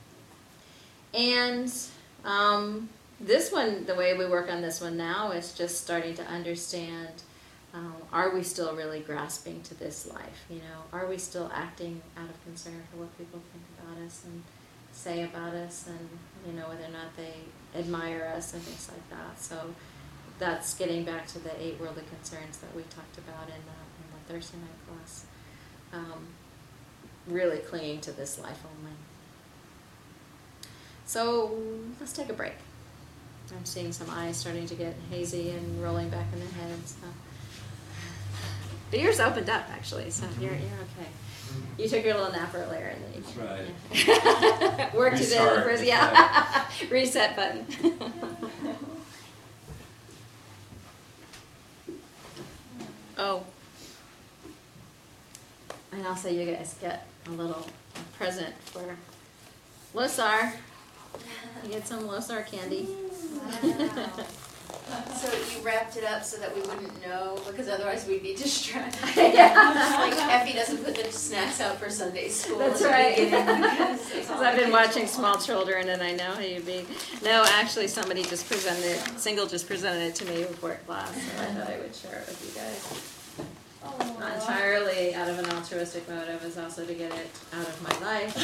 And um, this one, the way we work on this one now is just starting to understand, um, are we still really grasping to this life? You know, are we still acting out of concern for what people think about us and say about us, and, you know, whether or not they admire us and things like that. So that's getting back to the eight worldly concerns that we talked about in the, in the Thursday night class. Um, really clinging to this life only. So let's take a break. I'm seeing some eyes starting to get hazy and rolling back in their heads. So. The ears opened up, actually, so you're you're okay. You took your little nap earlier, and then you That's right. yeah. worked it in the Restart, first, yeah. Reset button. Oh. And also you guys get a little present for Losar. You get some Losar candy. Wow. So you wrapped it up so that we wouldn't know, because otherwise we'd be distracted. Yeah. Like Effie doesn't put the snacks out for Sunday school. That's in the right. beginning because it's Because all I've been kids' watching fault. Small Children and I know how you be. No, actually somebody just presented it, Single just presented it to me before class, so I thought I would share it with you guys. Not entirely out of an altruistic motive, is also to get it out of my life.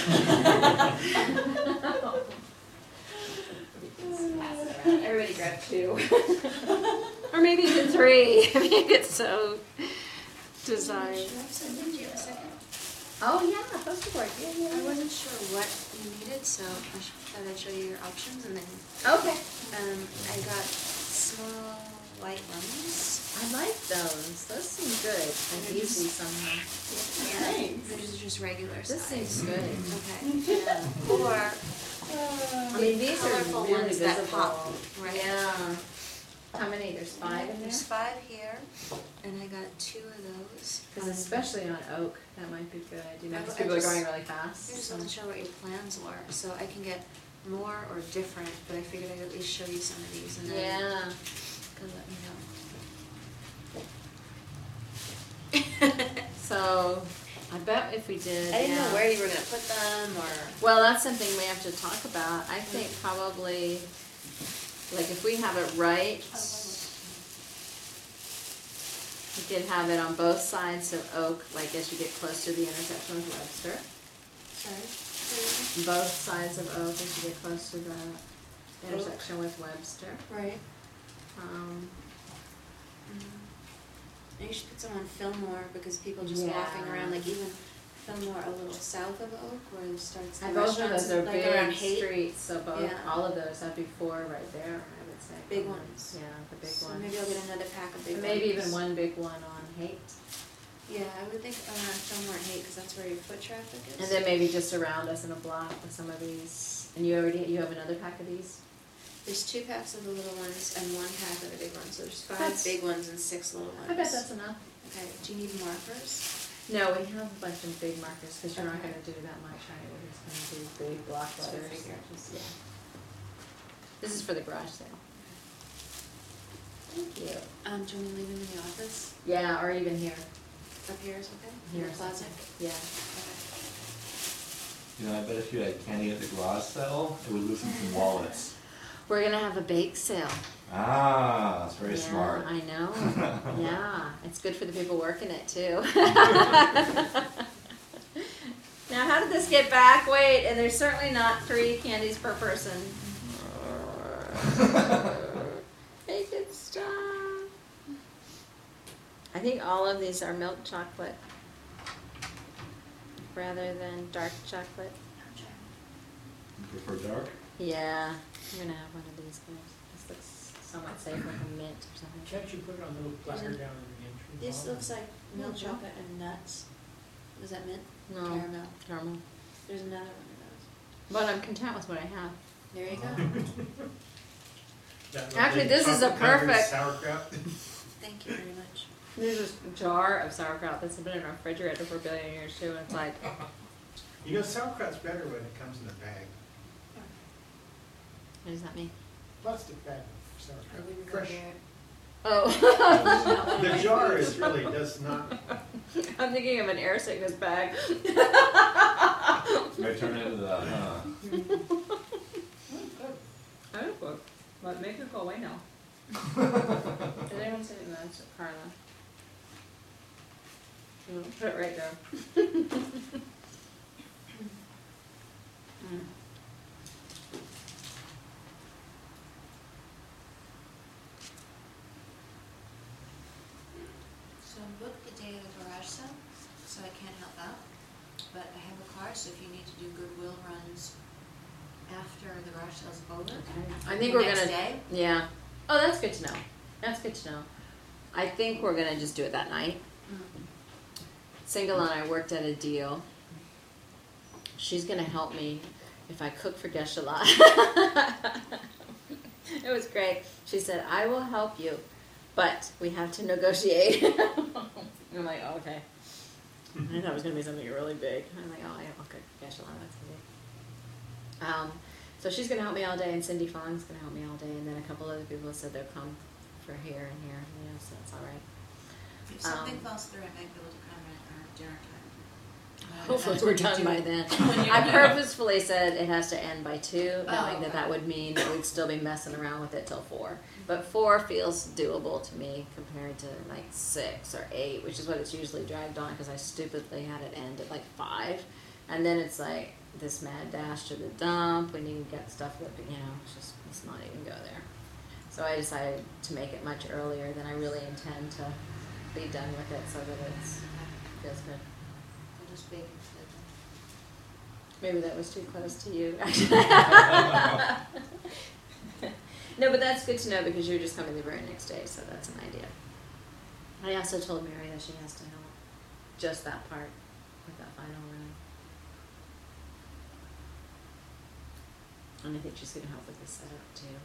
Pass it around. Everybody grab two. Or maybe even three, if you get so desired. Did you have a second? Oh, yeah, poster board, yeah, yeah, I yeah. wasn't sure what you needed, so I sh- thought I'd show you your options, and then Okay. um, I got small white ones. I like those. Those seem good and easy somehow. Yeah, these are just regular This size. seems good. Okay. Yeah. Or I mean, these are colorful really ones that visible. pop, right? Yeah. How many? There's five in there? There's five here, and I got two of those. Because Um, especially on oak, that might be good. You know, I- 'cause I people are just- going really I fast. just so- wasn't sure what your plans were, so I can get more or different, but I figured I'd at least show you some of these and then Yeah. you can let me know. So, I bet if we did, I didn't yeah. know where you were gonna put them or. Well, that's something we have to talk about. I think probably, like if we have it right, we could have it on both sides of Oak, like as you get close to the intersection with Webster. Sorry. Both sides of Oak as you get close to the intersection with Webster. Right. Um, I should put some on Fillmore because people just walking Yeah. around, like even Fillmore a little south of Oak where it starts the and both of restaurants, those are like around big Haight. streets, so both, Yeah. all of those, that'd be four right there, I would say. Big probably. ones. Yeah, the big So ones. maybe I'll get another pack of big And ones. maybe even one big one on Haight. Yeah, I would think around Fillmore and Haight because that's where your foot traffic is. And then maybe just around us in a block with some of these. And you already, you have another pack of these? There's two packs of the little ones and one pack of the big ones. So there's five That's- big ones and six little ones. I bet that's enough. Okay, do you need markers? No, we have a bunch of big markers, because you're not Okay. gonna do that much, right? We're just gonna do big block So I letters. figure. Just- yeah. This is for the garage sale. Thank you. Um, do you want me to leave them in the office? Yeah, or even here. Up here is okay? Here In the or closet? something. Yeah. Okay. You know, I bet if you had candy at the garage sale, it would loosen some wallets. We're gonna have a bake sale. Ah, that's very Yeah, smart. I know. Yeah, it's good for the people working it too. Now, how did this get back? Wait, and there's certainly not three candies per person. Make it stop. I think all of these are milk chocolate rather than dark chocolate. You prefer dark? Yeah, I'm gonna have one of these guys. This looks somewhat safe, like a mint or something. Can't you put it on the little placard down in the entry? This hall? looks like milk Mhm. chocolate and nuts. Was that mint? No, Caramel. caramel. There's another one of But I'm content with what I have. those. There you go. That Actually, lovely this is a chocolate-covered perfect- Sauerkraut. Thank you very much. There's a jar of sauerkraut that's been in our refrigerator for a billion years too, and it's like, You know, sauerkraut's better when it comes in a bag, what does that mean? plastic bag of I sauerkraut, wouldn't go fresh. there. Oh. The jar is really, does not, I'm thinking of an air sickness bag. May turn into that, huh? I don't know, but make it go away now. Did anyone say that? Carla. No, put it right there. Mm. So I'm booked the day of the garage sale, so I can't help out. But I have a car, so if you need to do Goodwill runs after the garage sale's over. I think the we're next gonna, day. yeah. Oh, that's good to know. That's good to know. I think we're gonna just do it that night. Mm. Single and I worked at a deal. She's gonna help me if I cook for Geshe-la. It was great. She said, I will help you, but we have to negotiate. I'm like, oh, okay. I thought it was going to be something really big. I'm like, oh, I okay, gosh, a lot of that's going to be. Um, so she's going to help me all day, and Cindy Fong's going to help me all day, and then a couple other people said they'll come for here and here, you know, so that's all right. If something Um, falls through, I might be able to come at our dinner time. Hopefully That's we're when you done do by it. then. When you- I purposefully said it has to end by two, Oh, knowing that okay. that would mean that we'd still be messing around with it till four. But four feels doable to me compared to like six or eight, which is what it's usually dragged on because I stupidly had it end at like five. And then it's like this mad dash to the dump. We need to get stuff that, you know, it's just, let's not even go there. So I decided to make it much earlier than I really intend to be done with it so that it's, feels good. I'll just bake instead. Maybe that was too close to you. No, but that's good to know because you're just coming the very next day, so that's an idea. I also told Mary that she has to help just that part with that final round. And I think she's going to help with the setup too.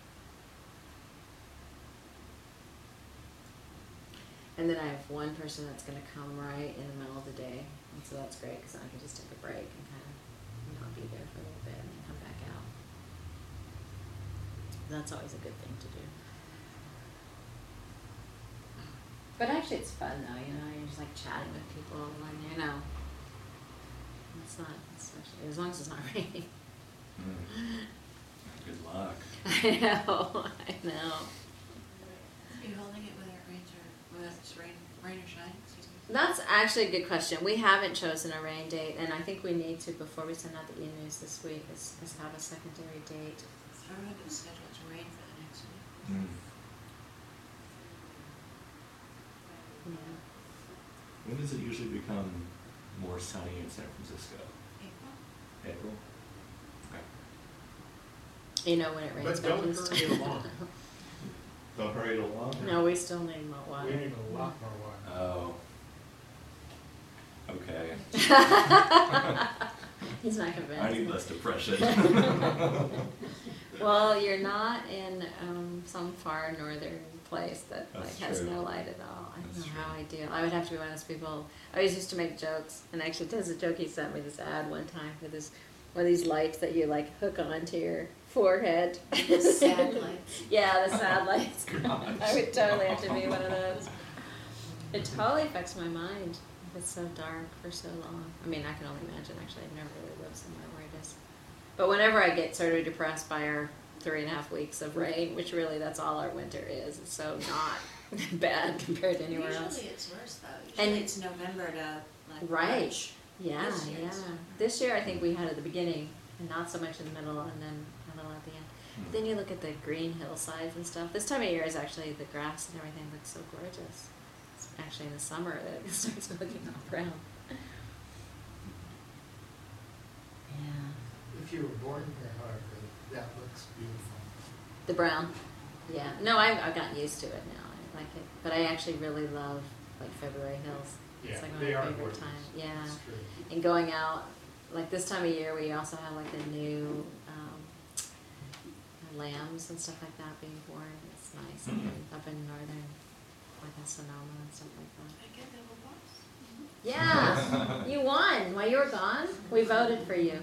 And then I have one person that's going to come right in the middle of the day, and so that's great because I can just take a break and kind of not be there for a little bit and then come back out. That's always a good thing to do. But actually it's fun though, you know, you're just like chatting with people and you know, it's not, especially, as long as it's not raining. Mm. Good luck. I know, I know. Are you holding it whether it rains or, whether it's rain, rain or shine, excuse me? That's actually a good question. We haven't chosen a rain date, and I think we need to, before we send out the e-news this week, is, is have a secondary date. Everyone can schedule it to rain for the next week. Mm. Yeah. When does it usually become more sunny in San Francisco? April? April? Okay. You know when it rains. But don't by this hurry it time. along. Don't hurry it along? No, we still need more water. We need a lot more water. Oh. Okay. He's not convinced. I need less depression. Well, you're not in um, some far northern place that like That's has true. no light at all. I don't That's know how true. I deal. I would have to be one of those people. I always used to make jokes, and actually, there's a joke he sent me this ad one time for this one of these lights that you like hook onto your forehead. The sad lights. Yeah, the sad lights. Gosh. I would totally have to be one of those. It totally affects my mind if it's so dark for so long. I mean, I can only imagine. Actually, I've never really lived somewhere where it is. But whenever I get sort of depressed by our three and a half weeks of rain, which really that's all our winter is, it's so not bad compared to anywhere Usually else. it's worse though. And- Usually it's November to like Right. March. Yeah, This year yeah. is- This year I think we had at the beginning, and not so much in the middle, and then a little at the end. Hmm. Then you look at the green hillsides and stuff. This time of year is actually the grass and everything looks so gorgeous. It's actually in the summer that it starts looking all brown. Yeah. If you were born here, however, that looks beautiful. The brown. Yeah. No, I've, I've gotten used to it now. I like it. But I actually really love like February hills. Yeah, It's like one they of are my favorite gorgeous. times. Yeah. It's true. And going out, like this time of year, we also have like the new um, lambs and stuff like that being born. It's nice up in, up in northern, like in Sonoma and stuff like that. I get little box. Yeah, you won. While you were gone, we voted for you.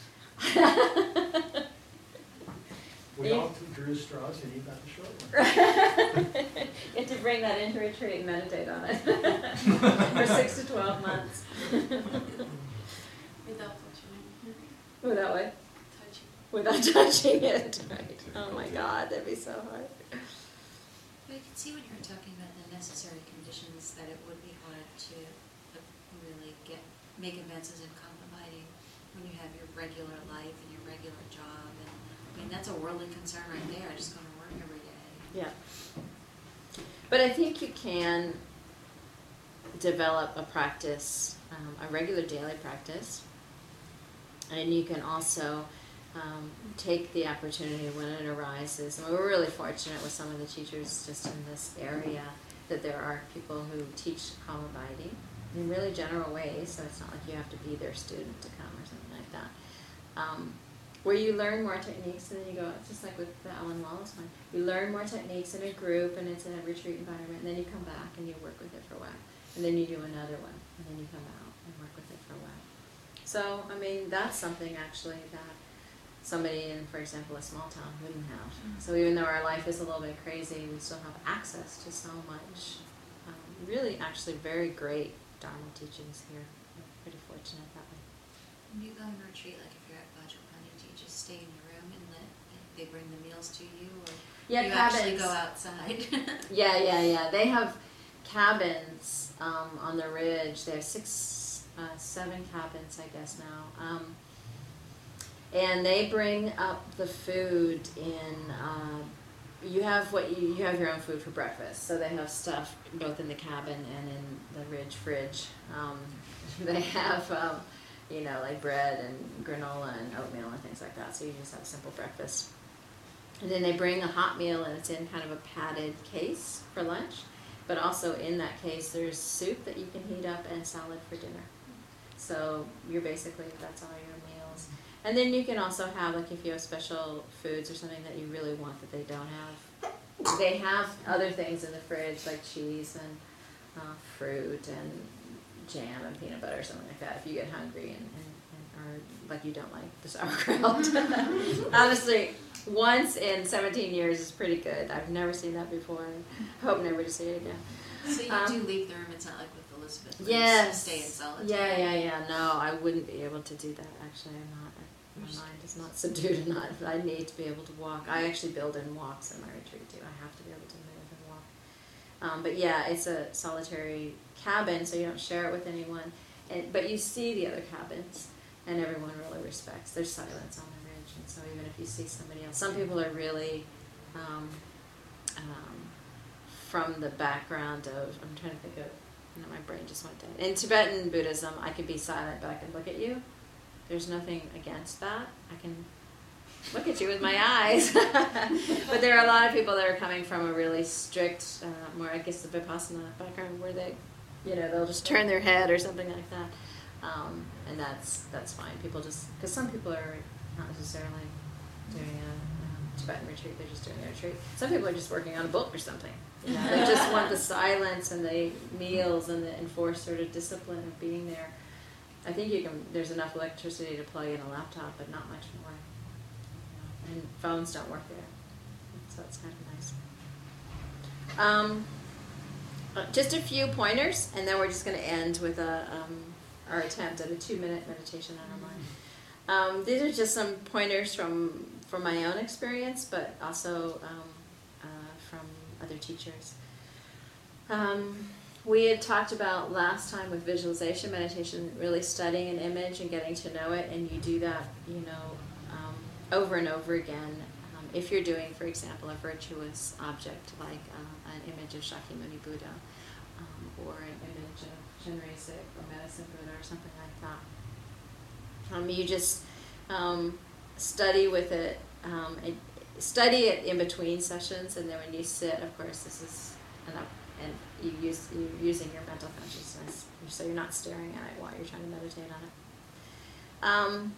We You- all drew straws and you got the short one. You have to bring that into retreat and meditate on it for six to twelve months. Without touching Without what? it, touching. Without touching it. Right. Oh my God, that'd be so hard. But I can see when you're talking about the necessary conditions that it would be hard to uh, really get, make advances in contemplating when you have your regular life and your regular job. And I mean, that's a worldly concern right there, just going to work every day. Yeah. But I think you can develop a practice, um, a regular daily practice, and you can also um, take the opportunity when it arises. And we're really fortunate with some of the teachers just in this area that there are people who teach calm abiding in really general ways, so it's not like you have to be their student to come or something like that. Um, where you learn more techniques and then you go, it's just like with the Alan Wallace one. You learn more techniques in a group and it's in a retreat environment, and then you come back and you work with it for a while. And then you do another one. and then you come out and work with it for a while. So, I mean, that's something actually that somebody in, for example, a small town wouldn't have. So even though our life is a little bit crazy, we still have access to so much, um, really actually very great Dharma teachings here. We're pretty fortunate that way. When you go on retreat, like if you're at Vajrapani, do you just stay in your room and let they bring the meals to you, or Yeah, you cabins. actually go outside? Yeah, yeah, yeah. They have cabins um, on the ridge. They have six, uh, seven cabins, I guess now. Um, and they bring up the food in. Uh, you have what you you have your own food for breakfast. So they have stuff both in the cabin and in the ridge fridge. Um, they have, um, you know, like bread and granola and oatmeal and things like that. So you just have a simple breakfast. And then they bring a hot meal, and it's in kind of a padded case for lunch. But also in that case, there's soup that you can heat up and salad for dinner. So you're basically, that's all your meals. And then you can also have, like if you have special foods or something that you really want that they don't have. They have other things in the fridge, like cheese and uh, fruit and jam and peanut butter or something like that if you get hungry and, and, and or like you don't like the sauerkraut. Honestly, once in seventeen years is pretty good. I've never seen that before. I hope never to see it again. So you Um, do leave the room. It's not like with Elizabeth. where you Yes. stay in solitude. Yeah, yeah, yeah. No, I wouldn't be able to do that. Actually, I'm not. My mind is not subdued enough. I need to be able to walk. I actually build in walks in my retreat too. I have to be able to move and walk. Um, but yeah, it's a solitary cabin, so you don't share it with anyone. And but you see the other cabins, and everyone really respects. There's silence on the ridge, and so even if you see somebody else, some people are really um, um, from the background of. I'm trying to think of. No, my brain just went dead. In Tibetan Buddhism, I can be silent, but I can look at you. There's nothing against that. I can look at you with my eyes. But there are a lot of people that are coming from a really strict, uh, more I guess the Vipassana background, where they, you know, they'll just turn their head or something like that, um, and that's that's fine. People just because some people are not necessarily doing a um, Tibetan retreat; they're just doing a retreat. Some people are just working on a book or something. You know, they just want the silence and the meals and the enforced sort of discipline of being there. I think you can. There's enough electricity to plug in a laptop, but not much more. And phones don't work there, so it's kind of nice. Um, uh, just a few pointers, and then we're just going to end with a um, our attempt at a two-minute meditation on our mind. Um, these are just some pointers from from my own experience, but also um, uh, from other teachers. Um, We had talked about last time with visualization meditation, really studying an image and getting to know it, and you do that, you know, um, over and over again. Um, if you're doing, for example, a virtuous object like uh, an image of Shakyamuni Buddha, um, or an image of Shinrei or Medicine Buddha, or something like that. Um, you just um, study with it, um, and study it in between sessions, and then when you sit, of course, this is enough. And you use, you're using your mental consciousness, so you're not staring at it while you're trying to meditate on it. Um,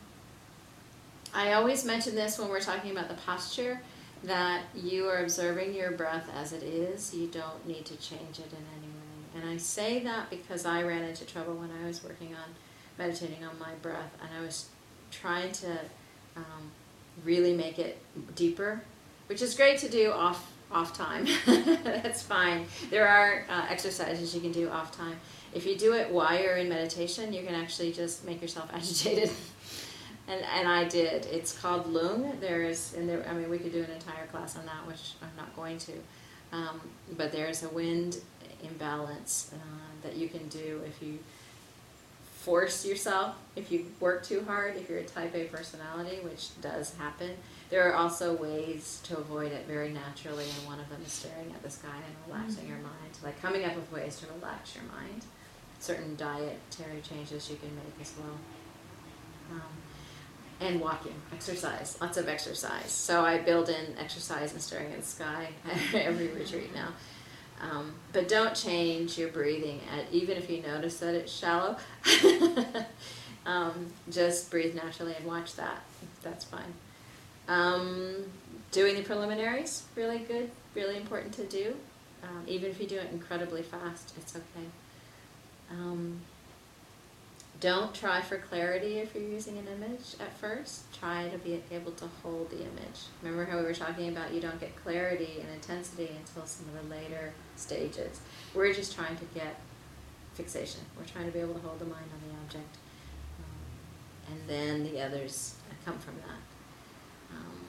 I always mention this when we're talking about the posture, that you are observing your breath as it is. You don't need to change it in any way. And I say that because I ran into trouble when I was working on meditating on my breath, and I was trying to um, really make it deeper, which is great to do off off time. That's fine. There are uh, exercises you can do off time. If you do it while you're in meditation, you can actually just make yourself agitated. and and I did. It's called Lung. There is, and there, I mean, we could do an entire class on that, which I'm not going to. Um, but there's a wind imbalance uh, that you can do if you force yourself, if you work too hard, if you're a type A personality, which does happen. There are also ways to avoid it very naturally, and one of them is staring at the sky and relaxing mm-hmm. your mind, like coming up with ways to relax your mind. Certain dietary changes you can make as well. Um, and walking, exercise, lots of exercise. So I build in exercise and staring at the sky at every retreat now. Um, but don't change your breathing, at, even if you notice that it's shallow. um, just breathe naturally and watch that. That's fine. Um, doing the preliminaries, really good, really important to do. Um, even if you do it incredibly fast, it's okay. Um, Don't try for clarity if you're using an image at first. Try to be able to hold the image. Remember how we were talking about you don't get clarity and intensity until some of the later stages. We're just trying to get fixation. We're trying to be able to hold the mind on the object. Um, and then the others come from that. Um,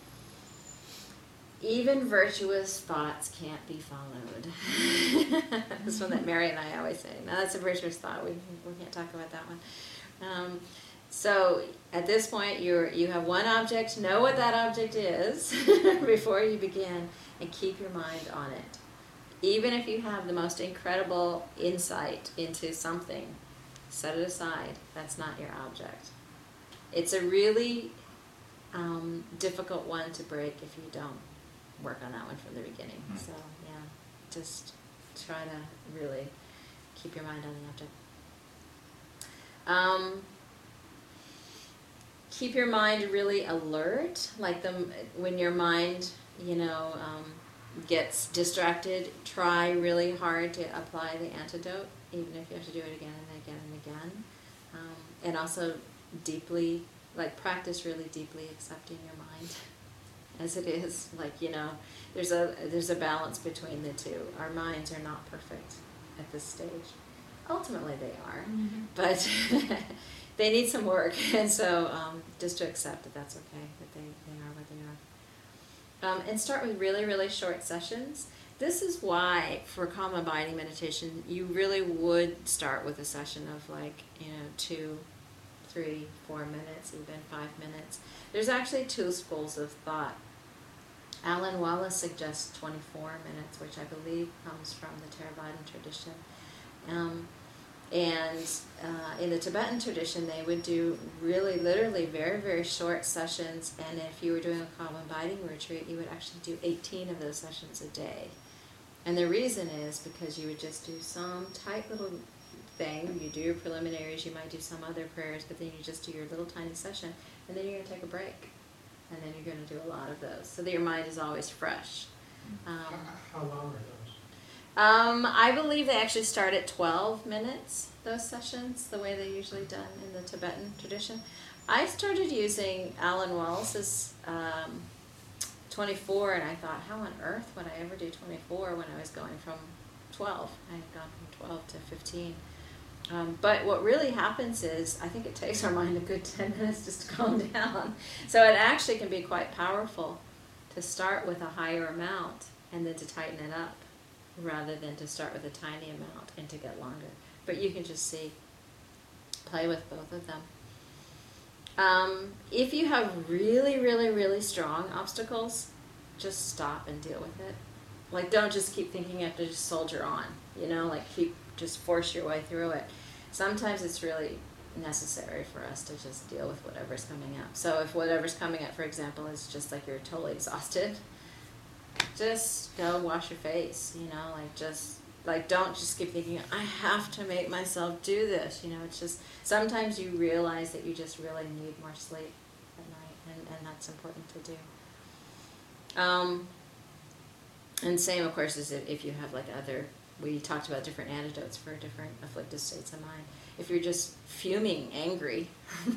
even virtuous thoughts can't be followed. That's one that Mary and I always say. Now that's a virtuous thought. We, we can't talk about that one. Um, so at this point, you're, you have one object. Know what that object is before you begin, and keep your mind on it. Even if you have the most incredible insight into something, set it aside. That's not your object. It's a really um, difficult one to break if you don't work on that one from the beginning. Mm. So yeah, just try to really keep your mind on the object. Um, keep your mind really alert. Like the when your mind, you know, um, gets distracted, try really hard to apply the antidote, even if you have to do it again and again and again. Um, and also deeply, like practice really deeply accepting your mind as it is. Like, you know, there's a there's a balance between the two. Our minds are not perfect at this stage. Ultimately they are, Mm-hmm. but they need some work. And so um, just to accept that that's okay, that they, they are what they are. Um, and start with really, really short sessions. This is why for calm abiding meditation, you really would start with a session of like, you know, two, three, four minutes, even five minutes. There's actually two schools of thought. Alan Wallace suggests twenty-four minutes, which I believe comes from the Theravadan tradition. Um, and uh, in the Tibetan tradition, they would do really, literally very, very short sessions. And if you were doing a calm abiding retreat, you would actually do eighteen of those sessions a day. And the reason is because you would just do some tight little thing. You do your preliminaries, you might do some other prayers, but then you just do your little tiny session, and then you're going to take a break. And then you're going to do a lot of those, so that your mind is always fresh. Um, How long are those? Um, I believe they actually start at twelve minutes, those sessions, the way they're usually done in the Tibetan tradition. I started using Alan Wallace's um, twenty-four, and I thought, how on earth would I ever do twenty-four when I was going from twelve? I had gone from twelve to fifteen. Um, but what really happens is, I think it takes our mind a good ten minutes just to calm down. So it actually can be quite powerful to start with a higher amount and then to tighten it up, rather than to start with a tiny amount and to get longer. But you can just see, play with both of them. Um, if you have really, really, really strong obstacles, just stop and deal with it. Like, don't just keep thinking you have to just soldier on, you know, like keep, just force your way through it. Sometimes it's really necessary for us to just deal with whatever's coming up. So if whatever's coming up, for example, is just like you're totally exhausted, just go wash your face, you know, like just, like don't just keep thinking, I have to make myself do this, you know, it's just, sometimes you realize that you just really need more sleep at night, and, and that's important to do. Um, and same, of course, as if, if you have like other, we talked about different antidotes for different afflictive states of mind. If you're just fuming, angry,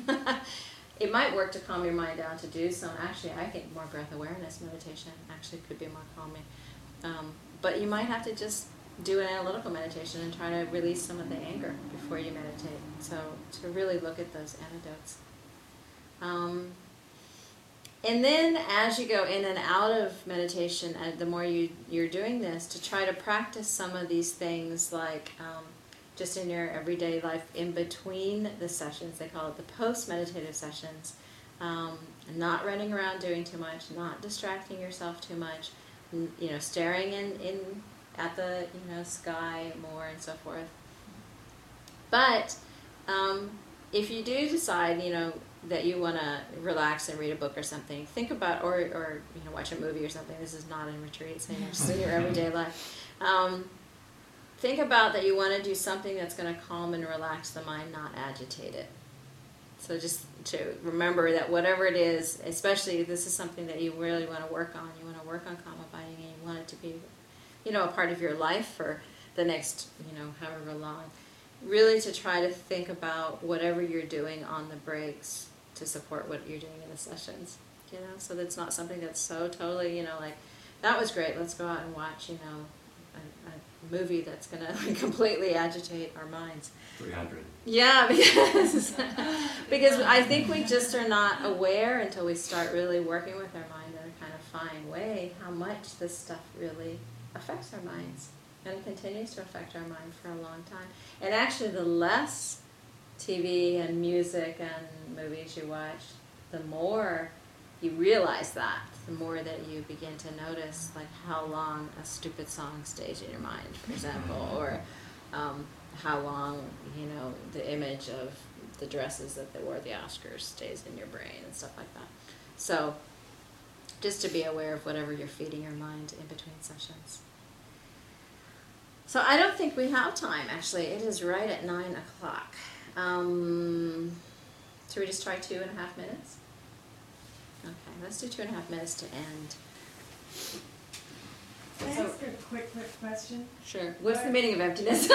it might work to calm your mind down to do some, actually, I think more breath awareness meditation actually could be more calming. Um, but you might have to just do an analytical meditation and try to release some of the anger before you meditate. So to really look at those antidotes. Um, and then as you go in and out of meditation, and the more you, you're doing this, to try to practice some of these things like um, just in your everyday life in between the sessions. They call it the post-meditative sessions. Um, not running around doing too much, not distracting yourself too much, n- you know, staring in, in at the you know sky more and so forth. But um, if you do decide, you know, that you want to relax and read a book or something, think about, or, or you know, watch a movie or something. This is not in retreat, so you're just in your everyday life. Um, think about that you want to do something that's going to calm and relax the mind, not agitate it. So just to remember that whatever it is, especially if this is something that you really want to work on, you want to work on calm abiding, and you want it to be, you know, a part of your life for the next, you know, however long. really to try to think about whatever you're doing on the breaks to support what you're doing in the sessions, you know, so that's not something that's so totally, you know, like, that was great, let's go out and watch, you know, a, a movie that's going to completely agitate our minds. three hundred. Yeah, because, because I think we just are not aware until we start really working with our mind in a kind of fine way how much this stuff really affects our minds and continues to affect our mind for a long time. And actually, the less T V and music and movies you watch, the more you realize that, the more that you begin to notice like how long a stupid song stays in your mind, for example, or um, how long, you know, the image of the dresses that they wore at the Oscars stays in your brain and stuff like that. So just to be aware of whatever you're feeding your mind in between sessions. So I don't think we have time, actually. It is right at nine o'clock. Um, should we just try two and a half minutes? Okay, let's do two and a half minutes to end. Can I So- ask a quick, quick question? Sure. What's the meaning of emptiness?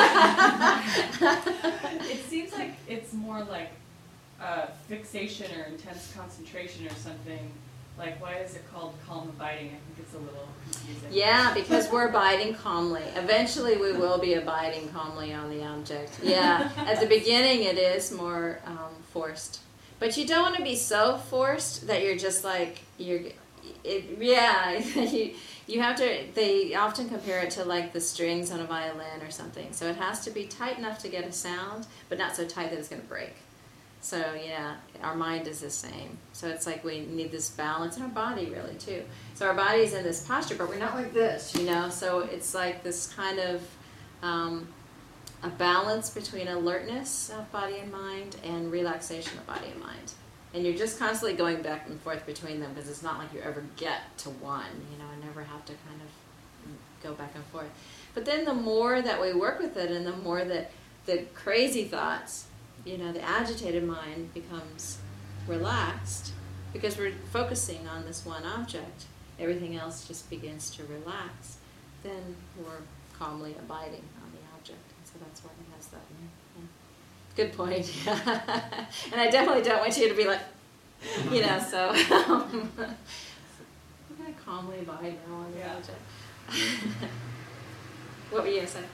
It seems like it's more like uh, fixation or intense concentration or something. Like, why is it called calm abiding? I think it's a little confusing. Yeah, because we're abiding calmly. Eventually we will be abiding calmly on the object. Yeah, at the beginning it is more um, forced. But you don't want to be so forced that you're just like, you're, it, yeah, you, you have to, they often compare it to like the strings on a violin or something. So it has to be tight enough to get a sound, but not so tight that it's going to break. So yeah, our mind is the same. So it's like we need this balance in our body really too. So our body is in this posture, but we're not like this, you know. So it's like this kind of um, a balance between alertness of body and mind and relaxation of body and mind. And you're just constantly going back and forth between them because it's not like you ever get to one, you know, and never have to kind of go back and forth. But then the more that we work with it and the more that the crazy thoughts, you know, the agitated mind becomes relaxed because we're focusing on this one object. Everything else just begins to relax. Then we're calmly abiding on the object. And so that's why it has that name. Yeah. Good point. Yeah. And I definitely don't want you to be like, you know, so um, we're going to calmly abide now on the Yeah. object. What were you going to say?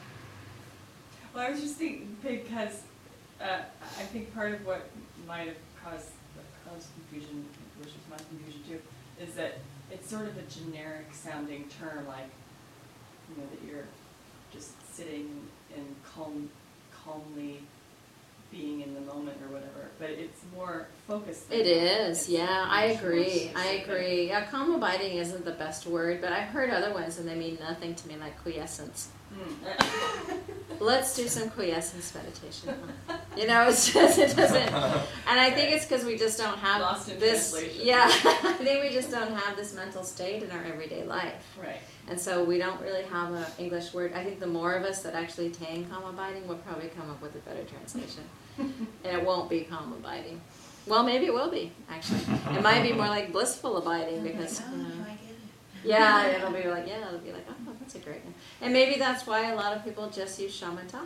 Well, I was just thinking because uh, I think part of what might have caused caused confusion, which is my confusion too, is that it's sort of a generic sounding term, like, you know, that you're just sitting and calm, calmly being in the moment or whatever. But it's more focused. than It that. is, It's yeah, I much more agree, I specific. agree. Yeah, calm abiding isn't the best word, but I've heard other ones and they mean nothing to me, like quiescence. Hmm. Let's do some quiescence meditation. You know, it's just, it doesn't, and I think it's because we just don't have Lost in this, translation. yeah, I think we just don't have this mental state in our everyday life. Right. And so we don't really have an English word. I think the more of us that actually attain calm abiding will probably come up with a better translation. And it won't be calm abiding. Well, maybe it will be, actually. It might be more like blissful abiding because, Oh, you know, I get it. yeah, it'll be like, yeah, it'll be like, oh, that's a great name. And maybe that's why a lot of people just use shamatha.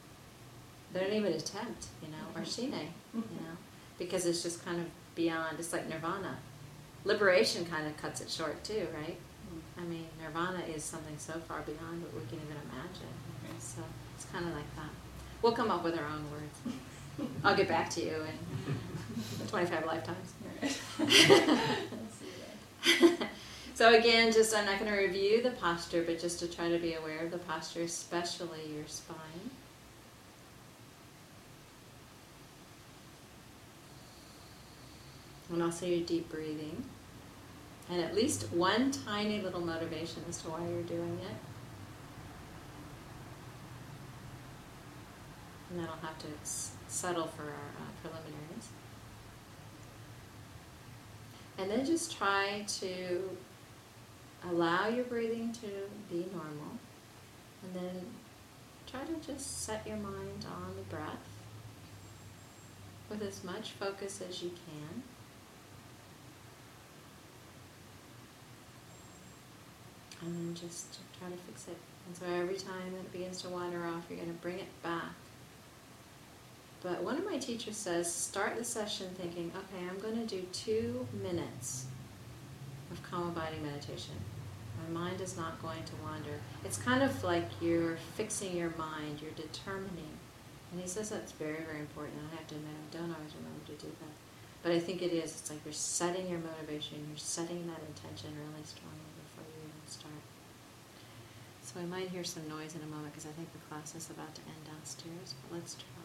They don't even attempt, you know, or shine, you know, because it's just kind of beyond, it's like nirvana. Liberation kind of cuts it short too, right? I mean, nirvana is something so far beyond what we can even imagine. you know, So it's kind of like that. We'll come up with our own words. I'll get back to you in twenty-five lifetimes. So again, just I'm not going to review the posture, but just to try to be aware of the posture, especially your spine. And also your deep breathing. And at least one tiny little motivation as to why you're doing it. And that'll have to s- settle for our uh, preliminaries. And then just try to allow your breathing to be normal. And then try to just set your mind on the breath with as much focus as you can. And then just try to fix it. And so every time that it begins to wander off, you're going to bring it back but one of my teachers says, start the session thinking, okay, I'm going to do two minutes of calm abiding meditation. My mind is not going to wander. It's kind of like you're fixing your mind, you're determining. And he says that's very, very important. I have to admit, I don't always remember to do that. But I think it is. It's like you're setting your motivation, you're setting that intention really strongly before you even start. So we might hear some noise in a moment because I think the class is about to end downstairs, but let's try.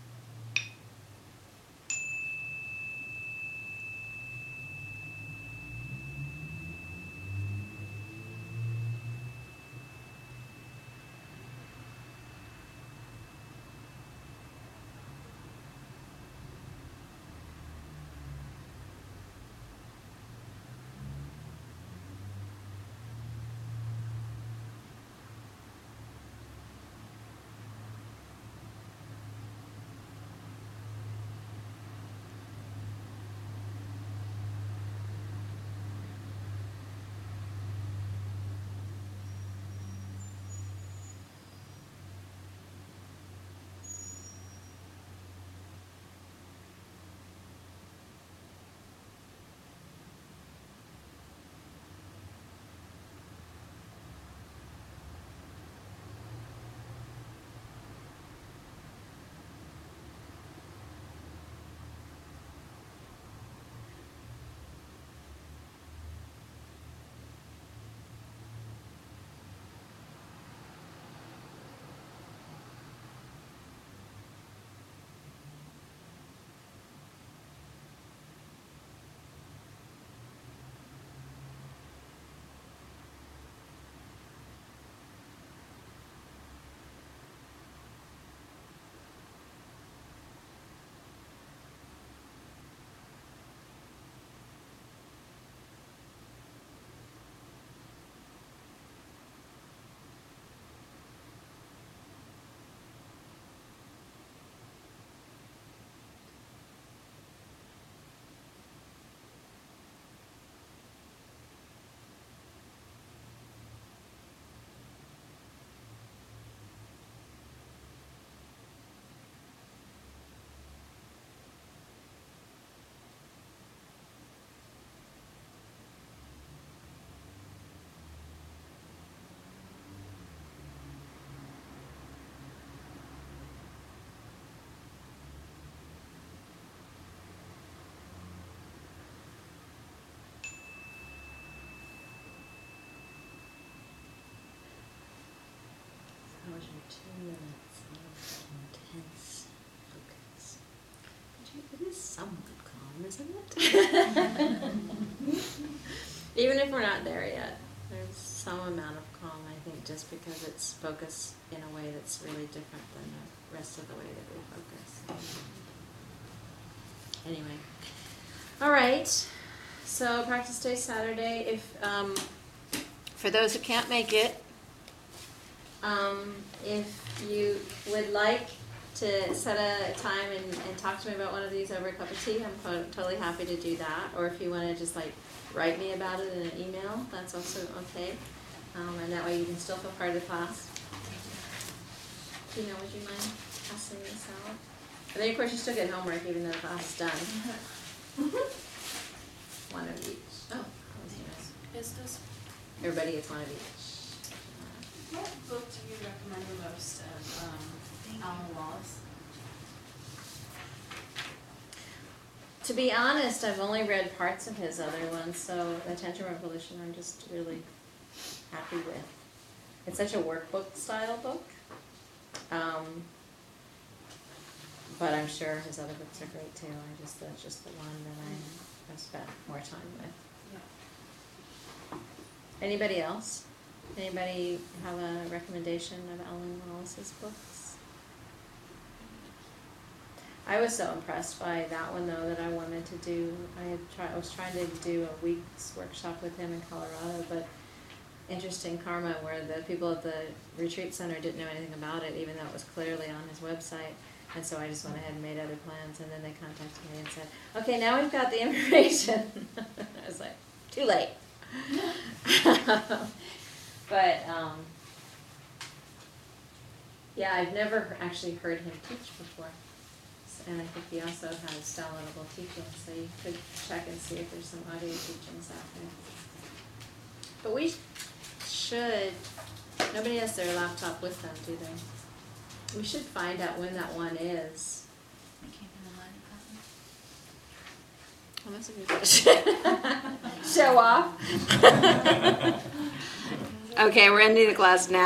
That was your two minutes of intense focus. But it is somewhat calm, isn't it? Even if we're not there yet, there's some amount of calm, I think, just because it's focused in a way that's really different than the rest of the way that we focus. Anyway. All right. So practice day Saturday. If um, for those who can't make it, Um, if you would like to set a time and, and talk to me about one of these over a cup of tea, I'm po- totally happy to do that. Or if you want to just like write me about it in an email, that's also okay. Um, and that way you can still feel part of the class. Tina, would you mind passing this out? And then of course you still get homework even though the class is done. One of each. Oh, that was nice. Is this, Everybody gets one of each. What book do you recommend the most of um, Alan Wallace? To be honest, I've only read parts of his other ones, so the Attention Revolution I'm just really happy with. It's such a workbook style book, um, but I'm sure his other books are great too. I just that's just the one that I have spent more time with. Yeah. Anybody else? Anybody have a recommendation of Alan Wallace's books? I was so impressed by that one though that I wanted to do. I had try, I was trying to do a week's workshop with him in Colorado, but interesting karma where the people at the retreat center didn't know anything about it, even though it was clearly on his website. And so I just went ahead and made other plans, and then they contacted me and said, "Okay, now we've got the information." I was like, "Too late." But, um, yeah, I've never actually heard him teach before. class, and I think he also has downloadable teaching, so you could check and see if there's some audio teachings out there. But we should, nobody has their laptop with them, do they? We should find out when that one is. I can't Well, that's a good question. Show off. Okay, we're ending the class now.